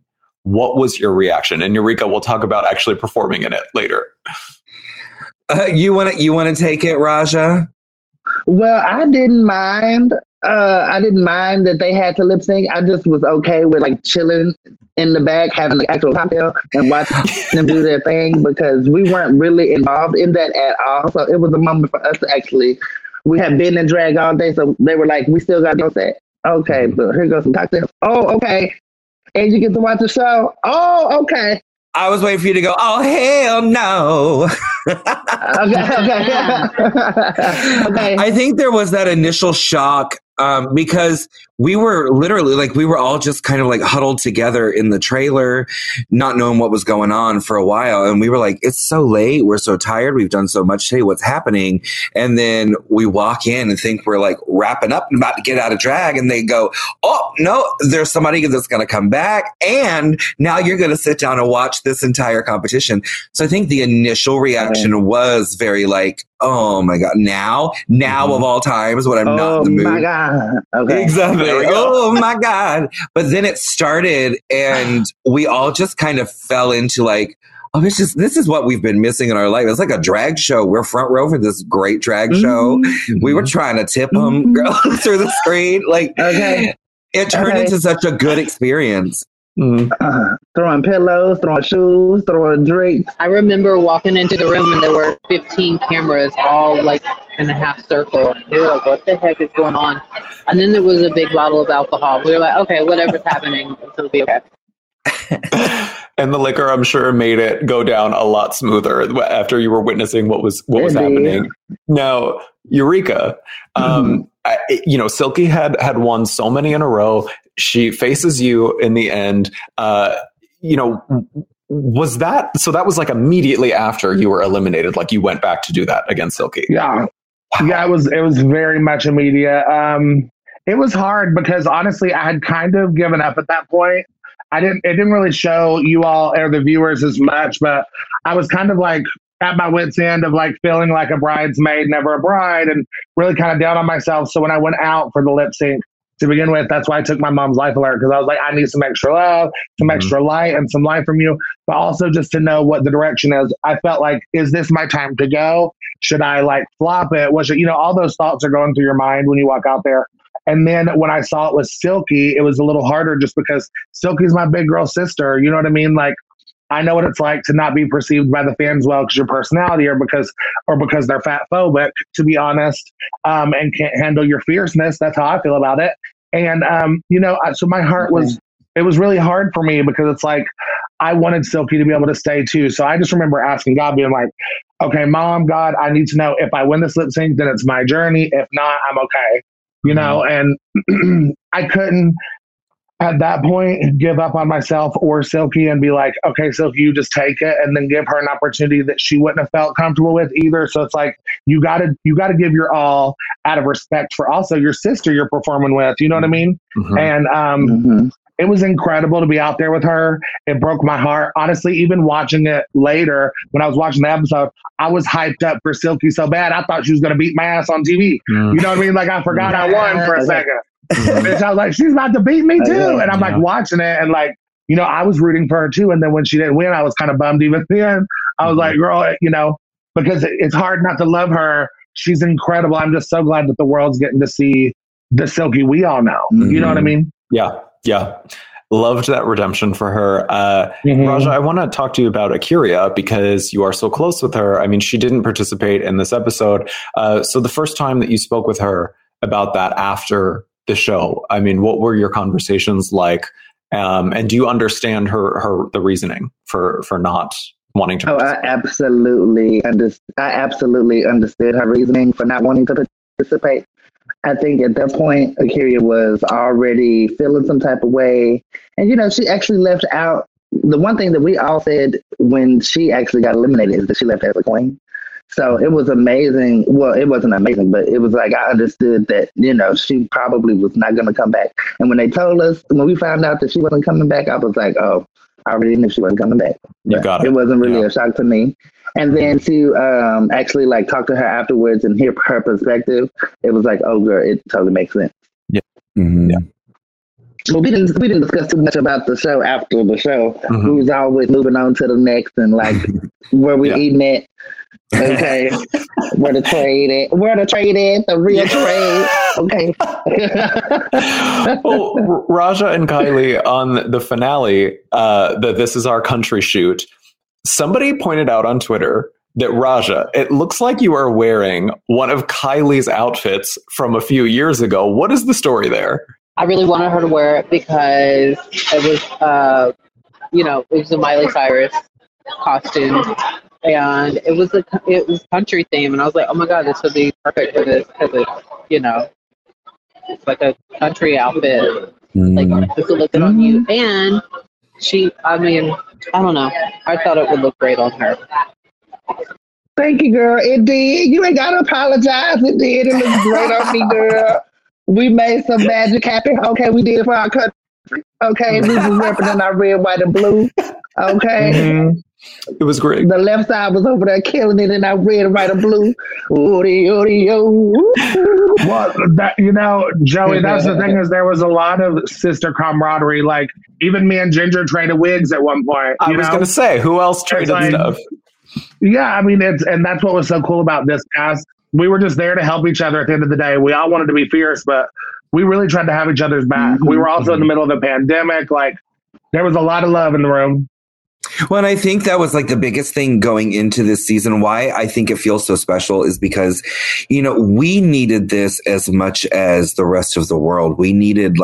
what was your reaction? And Eureka, we'll talk about actually performing in it later. You want to take it, Raja? Well, I didn't mind. I didn't mind that they had to lip sync. I just was okay with like chilling in the back, having the actual cocktail and watching them do their thing, because we weren't really involved in that at all. So it was a moment for us to actually, we had been in drag all day. So they were like, we still got to go set. Okay, but here goes some cocktails. Oh, okay. And you get to watch the show. Oh, okay. I was waiting for you to go, oh, hell no. Okay. I think there was that initial shock because we were literally like, we were all just kind of like huddled together in the trailer, not knowing what was going on for a while. And we were like, it's so late. We're so tired. We've done so much today. What's happening? And then we walk in and think we're like wrapping up and about to get out of drag. And they go, oh, no, there's somebody that's going to come back. And now you're going to sit down and watch this entire competition. So I think the initial reaction was very like, oh my God, now of all times when I'm not in the mood. Oh my God. Okay. Exactly. Oh my God. But then it started and we all just kind of fell into like, oh, this is what we've been missing in our life. It's like a drag show. We're front row for this great drag show. We were trying to tip them girls through the screen. Like, it turned into such a good experience. Throwing pillows, throwing shoes, throwing drinks. I remember walking into the room and there were 15 cameras all like in a half circle. We were like, what the heck is going on? And then there was a big bottle of alcohol. We were like, okay, whatever's happening, it'll be okay. And the liquor, I'm sure, made it go down a lot smoother after you were witnessing what was happening. Now, Eureka, Silky had won so many in a row. She faces you in the end. Was that, so that was like immediately after you were eliminated, like you went back to do that against Silky? Yeah. Wow. Yeah, it was very much immediate. It was hard because honestly, I had kind of given up at that point. It didn't really show you all or the viewers as much, but I was kind of like at my wit's end of like feeling like a bridesmaid, never a bride, and really kind of down on myself. So when I went out for the lip sync to begin with, that's why I took my mom's life alert, because I was like, I need some extra love, some extra light, and some light from you, but also just to know what the direction is. I felt like, is this my time to go? Should I like flop it? Was it, all those thoughts are going through your mind when you walk out there. And then when I saw it was Silky, it was a little harder just because Silky's my big girl sister. You know what I mean? Like, I know what it's like to not be perceived by the fans well because your personality or because they're fat phobic, to be honest, and can't handle your fierceness. That's how I feel about it. And, so my heart it was really hard for me because it's like, I wanted Silky to be able to stay too. So I just remember asking God, being like, okay, Mom, God, I need to know if I win this lip sync, then it's my journey. If not, I'm okay. And I couldn't at that point give up on myself or Silky and be like, okay, Silky, you just take it, and then give her an opportunity that she wouldn't have felt comfortable with either. So it's like, you gotta give your all out of respect for also your sister you're performing with, you know what I mean? And it was incredible to be out there with her. It broke my heart. Honestly, even watching it later, when I was watching the episode, I was hyped up for Silky so bad. I thought she was going to beat my ass on TV. You know what I mean? Like, I forgot I won for a second. Bitch, I was like, she's about to beat me too. And I'm like watching it and like, I was rooting for her too. And then when she didn't win, I was kind of bummed even then. I was like, girl, because it's hard not to love her. She's incredible. I'm just so glad that the world's getting to see the Silky we all know. You know what I mean? Yeah. Yeah. Loved that redemption for her. Raja, I want to talk to you about A'keria because you are so close with her. I mean, she didn't participate in this episode. So the first time that you spoke with her about that after the show, I mean, what were your conversations like? And do you understand the reasoning for not wanting to participate? I absolutely understood her reasoning for not wanting to participate. I think at that point, A'keria was already feeling some type of way. And, she actually left out the one thing that we all said when she actually got eliminated is that she left as a queen. So it was amazing. Well, it wasn't amazing, but it was like I understood that, she probably was not going to come back. And when they told us, when we found out that she wasn't coming back, I was like, oh, I already knew she wasn't coming back. You got it. It wasn't really a shock to me. And then to actually like talk to her afterwards and hear her perspective, it was like, oh, girl, it totally makes sense. Yeah. Mm-hmm. Yeah. Well, we didn't discuss too much about the show after the show. We was always moving on to the next and like where we eating it. Okay, where the trade at? The real trade. Okay. Well, Raja and Kylie on the finale, the This Is Our Country shoot. Somebody pointed out on Twitter that Raja, it looks like you are wearing one of Kylie's outfits from a few years ago. What is the story there? I really wanted her to wear it because it was, it was a Miley Cyrus costume, and it was country theme, and I was like, oh my god, this would be perfect for this because it's like a country outfit. Like this would look good on you, and I don't know, I thought it would look great on her. Thank you, girl. It did. You ain't gotta apologize. It did. It looks great on me, girl. We made some magic happen. Okay, we did it for our country. Okay, we was representing our red, white, and blue. Okay. It was great. The left side was over there killing it in our red, white, and blue. Well, Joey, that's the thing is there was a lot of sister camaraderie. Like even me and Ginger traded wigs at one point. I was going to say, who else traded stuff? Yeah, I mean, and that's what was so cool about this cast. We were just there to help each other at the end of the day. We all wanted to be fierce, but we really tried to have each other's back. We were also in the middle of a pandemic. Like, there was a lot of love in the room. Well, and I think that was like the biggest thing going into this season. Why I think it feels so special is because, we needed this as much as the rest of the world. We needed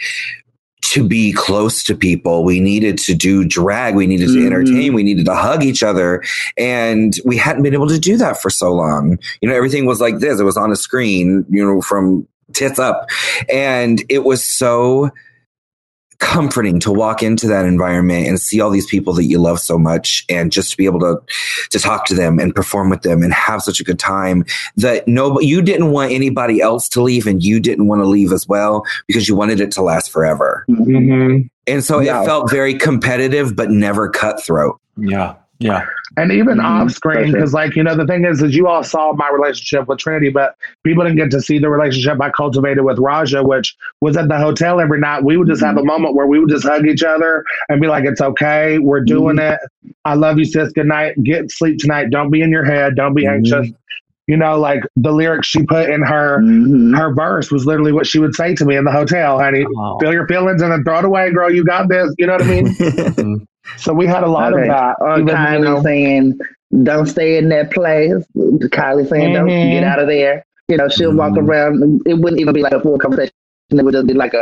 to be close to people. We needed to do drag. We needed to entertain. We needed to hug each other. And we hadn't been able to do that for so long. Everything was like this. It was on a screen, from tits up. And it was so comforting to walk into that environment and see all these people that you love so much and just to be able to talk to them and perform with them and have such a good time that you didn't want anybody else to leave and you didn't want to leave as well because you wanted it to last forever. And so it felt very competitive but never cutthroat. Yeah. And even off screen, because the thing is you all saw my relationship with Trinity, but people didn't get to see the relationship I cultivated with Raja, which was at the hotel every night. We would just have a moment where we would just hug each other and be like, it's okay. We're doing it. I love you, sis. Good night. Get sleep tonight. Don't be in your head. Don't be anxious. The lyrics she put in her verse was literally what she would say to me in the hotel. Honey, feel your feelings and then throw it away, girl. You got this. You know what I mean? So we had a lot of that. Kylie saying, don't stay in that place. Kylie saying, don't get out of there. She'll walk around. It wouldn't even be like a full conversation. It would just be like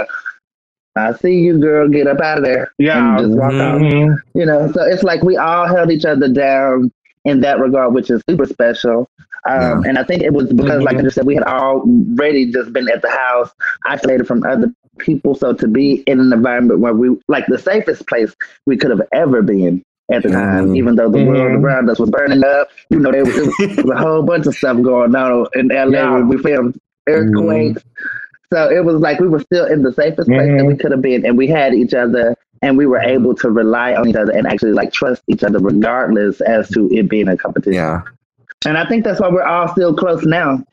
I see you, girl, get up out of there. Yeah. And just walk out. So it's like we all held each other down in that regard, which is super special. And I think it was because, like I just said, we had already just been at the house, isolated from other people. So to be in an environment where we, like the safest place we could have ever been at the time, even though the world around us was burning up, there was a whole bunch of stuff going on in LA where we filmed earthquakes. So it was like we were still in the safest place that we could have been, and we had each other. And we were able to rely on each other and actually trust each other regardless as to it being a competition. Yeah. And I think that's why we're all still close now.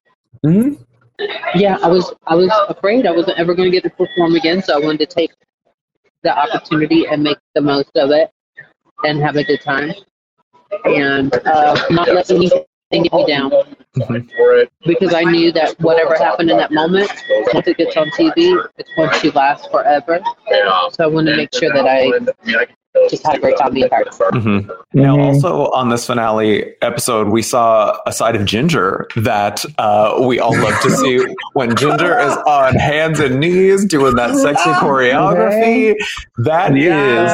Yeah, I was afraid I wasn't ever going to get to perform again, so I wanted to take the opportunity and make the most of it and have a good time and not let anything get me down. Because I knew that whatever happened in that moment, once it gets on TV, it's going to last forever. So I wanted to make sure that I just had a great time being part of it. Now, also on this finale episode, we saw a side of Ginger that we all love to see when Ginger is on hands and knees doing that sexy choreography. That is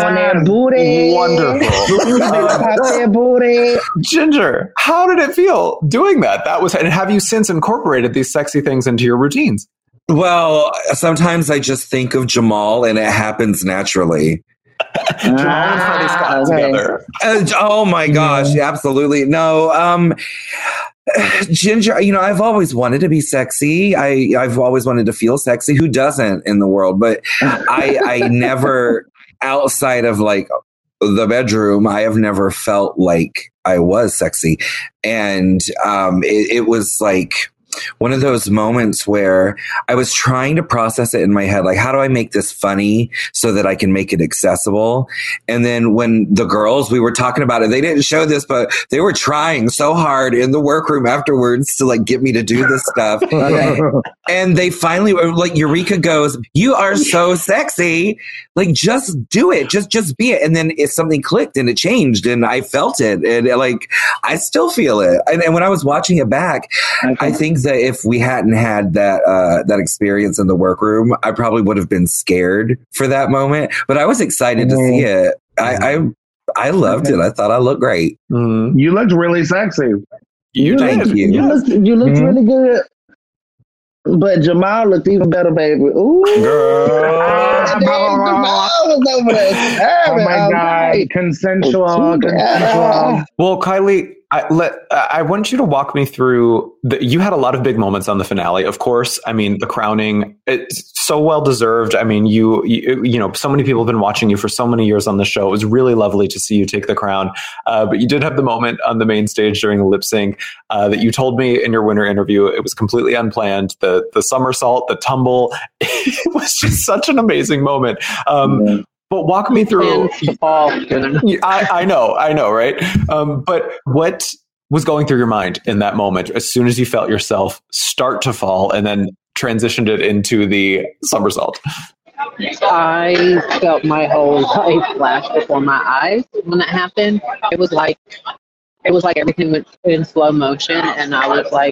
wonderful. Ginger, how did it feel doing that? And have you since incorporated these sexy things into your routines? Well, sometimes I just think of Jamal and it happens naturally. Jamal and Freddie Scott together. Oh my gosh, absolutely. No, Ginger, I've always wanted to be sexy. I've always wanted to feel sexy. Who doesn't in the world? But I never, outside of the bedroom, I have never felt like I was sexy. And it was like, one of those moments where I was trying to process it in my head. Like, how do I make this funny so that I can make it accessible? And then when the girls, we were talking about it, they didn't show this, but they were trying so hard in the workroom afterwards to like get me to do this stuff. And they finally were like, Eureka goes, "You are so sexy. Like, just do it. Just be it." And then something clicked and it changed and I felt it. And like, I still feel it. And when I was watching it back, I think that if we hadn't had that experience in the workroom, I probably would have been scared for that moment. But I was excited to see it. I loved it. I thought I looked great. You looked really sexy. Thank you. You looked really good. But Jamal looked even better, baby. Ooh, girl. Jamal was over there. Oh my God. Consensual. Well, Kylie, I want you to walk me through you had a lot of big moments on the finale. Of course, I mean, the crowning, it's so well deserved. I mean, you know, so many people have been watching you for so many years on the show. It was really lovely to see you take the crown. But you did have the moment on the main stage during the lip sync that you told me in your winter interview. It was completely unplanned. The somersault, the tumble, it was just such an amazing moment. But walk me through. I know, right? But what was going through your mind in that moment as soon as you felt yourself start to fall and then transitioned it into the somersault? I felt my whole life flash before my eyes when that happened. It was like everything went in slow motion, and I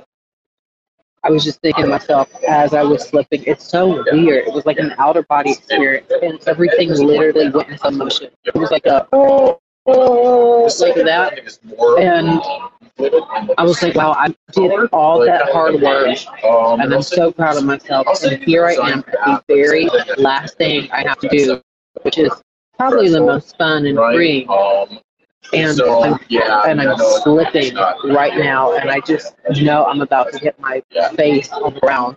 was just thinking to myself as I was slipping, it's so weird. It was like an outer body experience, and everything literally went in slow motion. It was like just like that. And I was like, wow, I did all that hard work, and I'm so proud of myself. And here I am at the very last thing I have to do, which is probably the most fun and freeing. And I'm slipping right now, and I just know I'm about to hit my face on the ground.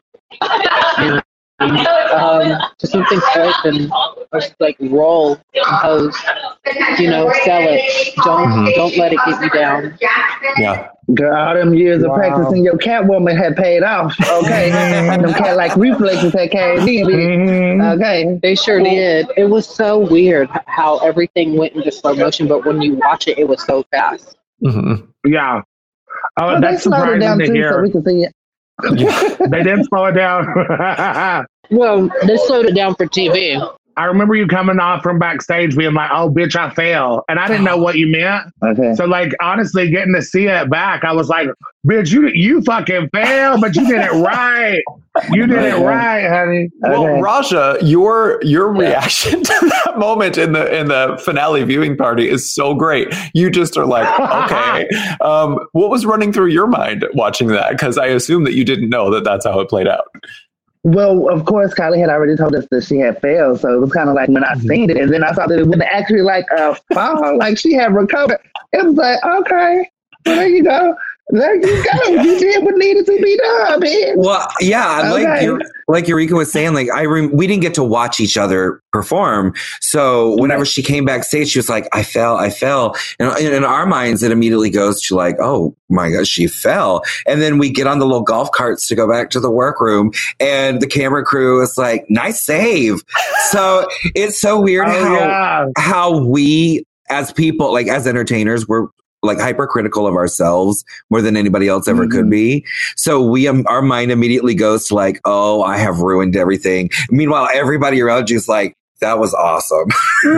And just something quick and just like roll, compose, sell it. Don't let it get you down. Yeah. Girl, all them years of practicing your Catwoman had paid off. Okay. Them cat-like reflexes had came in. Okay. They sure did. It was so weird how everything went into slow motion, but when you watch it, it was so fast. Mm-hmm. Yeah. Oh, well, that's surprising down to too, hear. so we can see it. They did slow it down. Well, they slowed it down for TV. I remember you coming off from backstage being like, "Oh, bitch, I fell." And I didn't know what you meant. Okay. So, like, honestly, getting to see it back, I was like, "Bitch, you fucking fell, but you did it right. You did it right, honey." Well, Raja, your reaction to that moment in the finale viewing party is so great. You just are like, okay. What was running through your mind watching that? Because I assume that you didn't know that that's how it played out. Well, of course, Kylie had already told us that she had failed, so it was kind of like when I seen it, and then I saw that it was actually like a fall, like she had recovered. It was like, okay, well, there you go. There you go. You did what needed to be done, man. Well, yeah, like Eureka was saying, like we didn't get to watch each other perform. So whenever she came backstage, she was like, I fell. And in our minds, it immediately goes to like, oh my gosh, she fell. And then we get on the little golf carts to go back to the workroom, and the camera crew is like, nice save. So it's so weird how we as people, like as entertainers, we're like hypercritical of ourselves more than anybody else ever could be. So our mind immediately goes to like, oh, I have ruined everything. Meanwhile, everybody around you is like, that was awesome.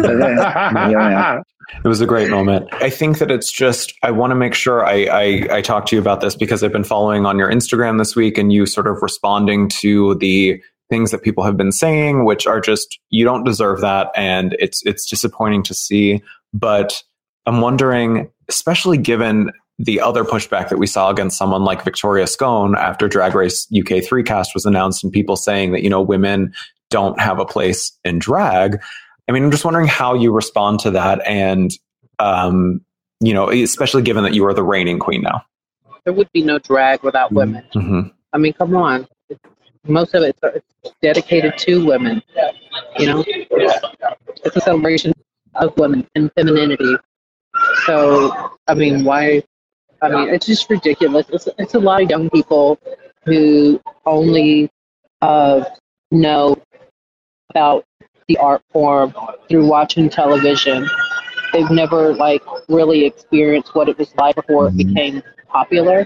It was a great moment. I think that it's just, I want to make sure I talk to you about this because I've been following on your Instagram this week and you sort of responding to the things that people have been saying, which are just, you don't deserve that. And it's disappointing to see, but I'm wondering, especially given the other pushback that we saw against someone like Victoria Scone after Drag Race UK 3 cast was announced and people saying that, women don't have a place in drag. I mean, I'm just wondering how you respond to that. And, especially given that you are the reigning queen now. There would be no drag without women. Mm-hmm. I mean, come on. Most of it's dedicated to women. It's a celebration of women and femininity. So, I mean, why? I mean, it's just ridiculous. It's a lot of young people who only know about the art form through watching television. They've never like really experienced what it was like before it became popular.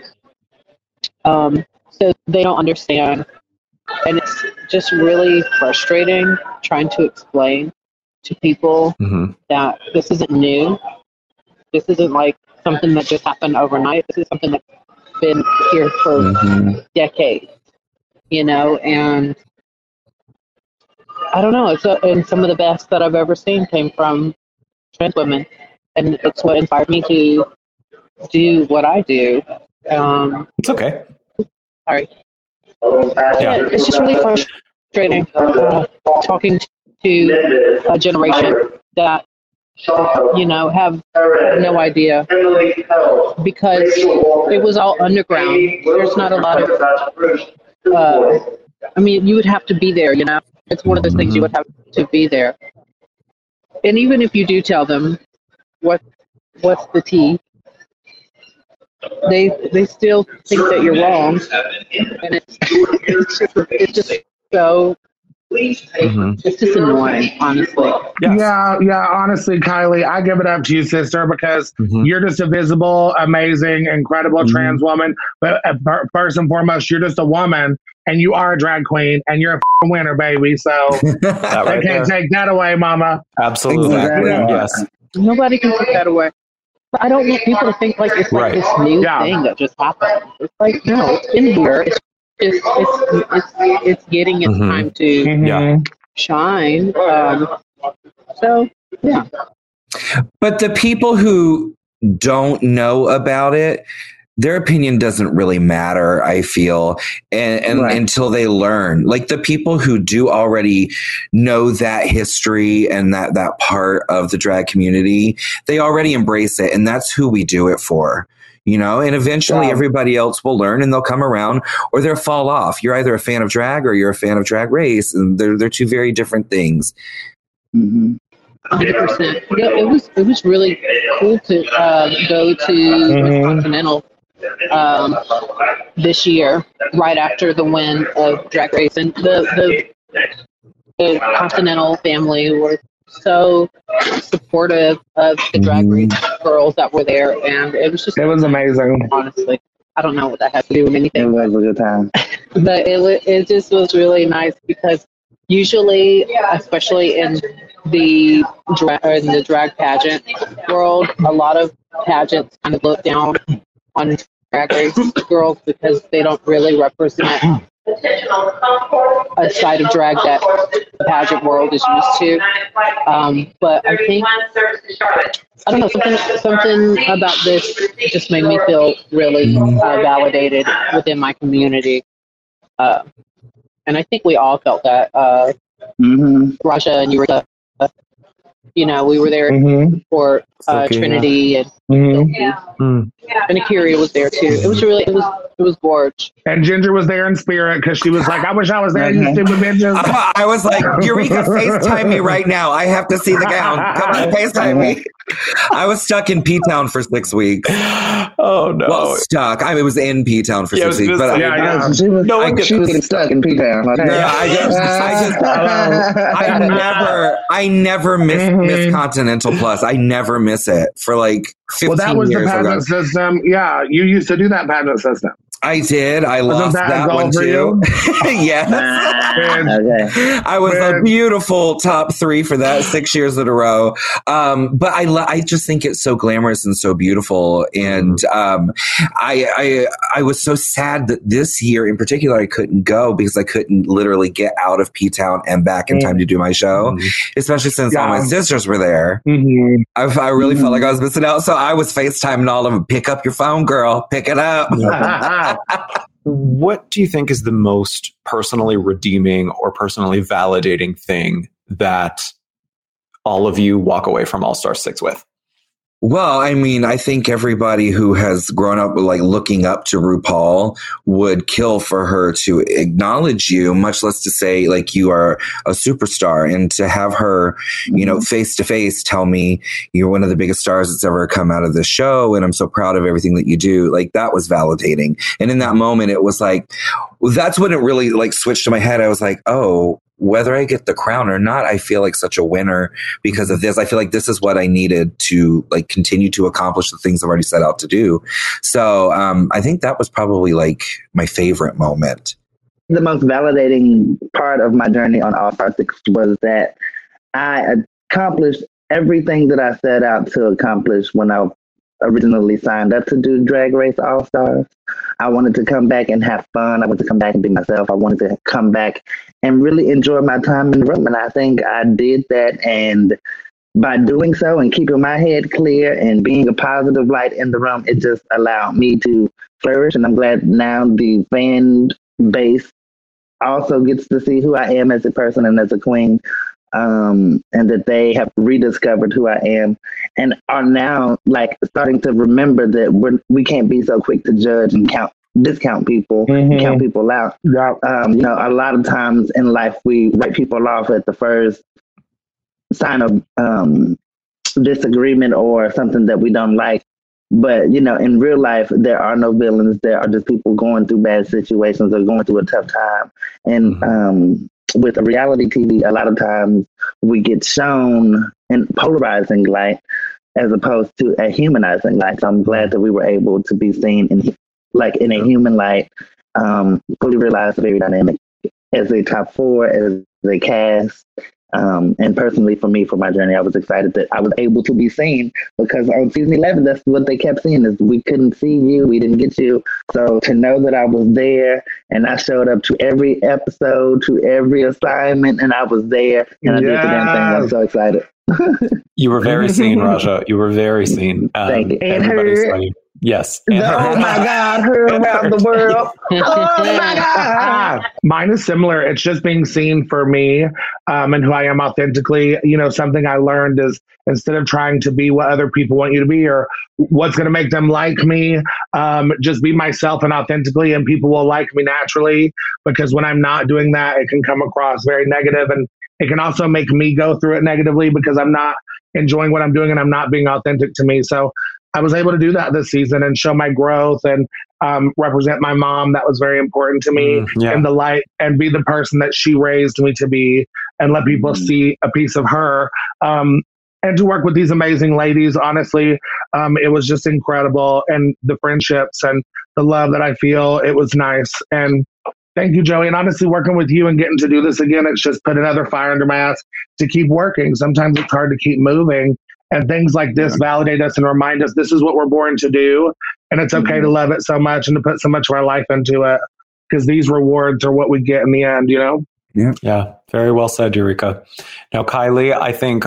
So they don't understand. And it's just really frustrating trying to explain to people that this isn't new. This isn't like something that just happened overnight. This is something that's been here for decades, you know, and I don't know. And some of the best that I've ever seen came from trans women. And it's what inspired me to do what I do. It's okay. Sorry. Yeah, it's just really frustrating talking to a generation that, you know, have no idea because it was all underground. There's not a lot of, I mean, you would have to be there, you know. It's one of those things you would have to be there. And even if you do tell them what's the tea, they still think that you're wrong, and it's just so it's just annoying, honestly. Yeah. Honestly, Kylie, I give it up to you, sister, because you're just a visible, amazing, incredible trans woman. But first and foremost, you're just a woman, and you are a drag queen, and you're a winner, baby. So I can't take that away, Mama. Absolutely, yes. Nobody can take that away. But I don't want people to think like it's like this new thing that just happened. It's like, no, it's in here. It's getting its time to shine. So yeah. But the people who don't know about it, their opinion doesn't really matter, I feel, and until they learn. Like the people who do already know that history and that part of the drag community, they already embrace it, and that's who we do it for. You know, and eventually everybody else will learn and they'll come around or they'll fall off. You're either a fan of drag or you're a fan of Drag Race, and they're two very different things. 100%. Yeah, it was really cool to go to Miss Continental this year, right after the win of Drag Race, and the Continental family were so supportive of the Drag Race girls that were there, and it was amazing. Honestly, I don't know what that has to do with anything. It was a good time, but it just was really nice because usually, especially in the drag pageant world, a lot of pageants kind of look down on Drag Race girls because they don't really represent a side of drag that the pageant world is used to. But I think, I don't know, something about this just made me feel really validated within my community. And I think we all felt that. Rasha and Eureka, you know, we were there for Trinity and and Akira was there too. It was gorgeous. And Ginger was there in spirit because she was like, I wish I was there, you stupid bitches. I was like, Eureka, FaceTime me right now. I have to see the gown. Come on, FaceTime me. I was stuck in P-Town for 6 weeks. Oh, no. Well, stuck. I mean, it was in P-Town for 6 weeks. But she was getting stuck in P-Town. I never miss Continental Plus. I never miss it for like 15 years. Well, that was the pageant system. Yeah, you used to do that pageant system. I did. I lost that one too. Yes. Okay. I was a beautiful top 3 for that 6 years in a row. But I just think it's so glamorous and so beautiful. And I was so sad that this year in particular I couldn't go because I couldn't literally get out of P-Town and back in time to do my show, especially since all my sisters were there. I really felt like I was missing out. So I was FaceTiming all of them. Pick up your phone, girl. Pick it up. What do you think is the most personally redeeming or personally validating thing that all of you walk away from All Star 6 with? Well, I mean, I think everybody who has grown up like looking up to RuPaul would kill for her to acknowledge you, much less to say like you are a superstar, and to have her, you know, face to face tell me you're one of the biggest stars that's ever come out of the show. And I'm so proud of everything that you do. Like that was validating. And in that moment, it was like, that's when it really like switched to my head. I was like, oh, whether I get the crown or not, I feel like such a winner because of this. I feel like this is what I needed to like continue to accomplish the things I've already set out to do. So I think that was probably like my favorite moment. The most validating part of my journey on All Star 6 was that I accomplished everything that I set out to accomplish when I originally signed up to do Drag Race All Stars. I wanted to come back and have fun. I wanted to come back and be myself. I wanted to come back and really enjoy my time in the room. And I think I did that. And by doing so and keeping my head clear and being a positive light in the room, it just allowed me to flourish. And I'm glad now the fan base also gets to see who I am as a person and as a queen. And that they have rediscovered who I am and are now like starting to remember that we can't be so quick to judge and discount people, count people out. Yeah. You know, a lot of times in life, we write people off at the first sign of disagreement or something that we don't like. But, you know, in real life, there are no villains. There are just people going through bad situations or going through a tough time. And, with a reality TV, a lot of times we get shown in polarizing light as opposed to a humanizing light. So I'm glad that we were able to be seen in a human light, fully realized, very dynamic as a top four, as a cast. And personally, for me, for my journey, I was excited that I was able to be seen because on season 11, that's what they kept saying is we couldn't see you, we didn't get you. So to know that I was there and I showed up to every episode, to every assignment, and I was there and I did the damn thing. I'm so excited. You were very seen, Raja. You were very seen. Thank you. And heard. Yes. Oh my God, heard around the world. Oh my God. Mine is similar. It's just being seen for me and who I am authentically. You know, something I learned is instead of trying to be what other people want you to be or what's going to make them like me, just be myself and authentically, and people will like me naturally. Because when I'm not doing that, it can come across very negative, and it can also make me go through it negatively because I'm not enjoying what I'm doing and I'm not being authentic to me. So I was able to do that this season and show my growth and represent my mom. That was very important to me in the light and be the person that she raised me to be and let people see a piece of her. And to work with these amazing ladies, honestly, it was just incredible. And the friendships and the love that I feel, it was nice. And thank you, Joey. And honestly, working with you and getting to do this again, it's just put another fire under my ass to keep working. Sometimes it's hard to keep moving. And things like this validate us and remind us this is what we're born to do. And it's okay to love it so much and to put so much of our life into it because these rewards are what we get in the end, you know? Yeah. Very well said, Eureka. Now, Kylie, I think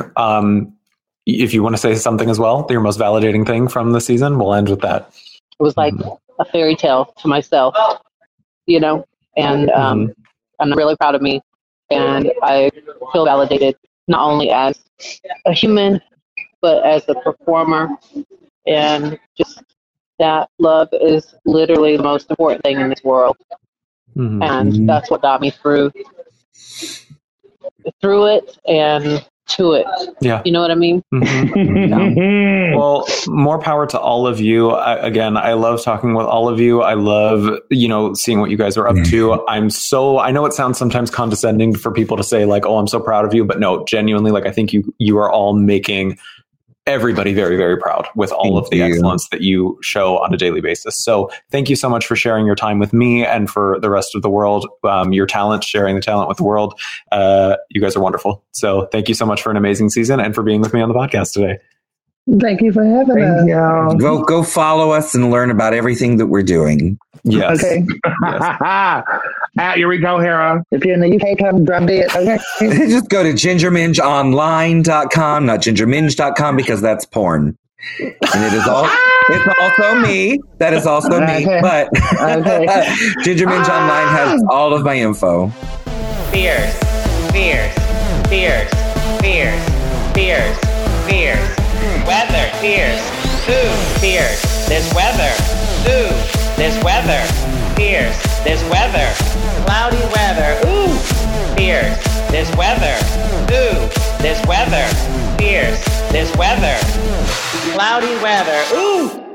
if you want to say something as well, your most validating thing from the season, we'll end with that. It was like a fairy tale to myself, you know, and I'm really proud of me. And I feel validated not only as a human, but as a performer, and just that love is literally the most important thing in this world. And that's what got me through it and to it. Yeah. You know what I mean? Well, more power to all of you. I love talking with all of you. I love, seeing what you guys are up to. I know it sounds sometimes condescending for people to say like, oh, I'm so proud of you, but no, genuinely, like, I think you are all making everybody very, very proud with all of the excellence that you show on a daily basis. So thank you so much for sharing your time with me and for the rest of the world, your talent, sharing the talent with the world. You guys are wonderful. So thank you so much for an amazing season and for being with me on the podcast today. Thank you for having us. Go follow us and learn about everything that we're doing. Yes. Okay. At Eureka O'Hara. If you're in the UK, come drop it. Okay. Just go to gingermingeonline.com, not gingerminge.com, because that's porn. And it's also me. That is also me. But Ginger Minge Online has all of my info. Fierce. weather, fierce. Ooh, fierce. This weather. Ooh, this weather. Fierce. This weather. Cloudy weather. Ooh, fierce. This weather. Ooh, this weather. Fierce. This weather. Cloudy weather. Ooh.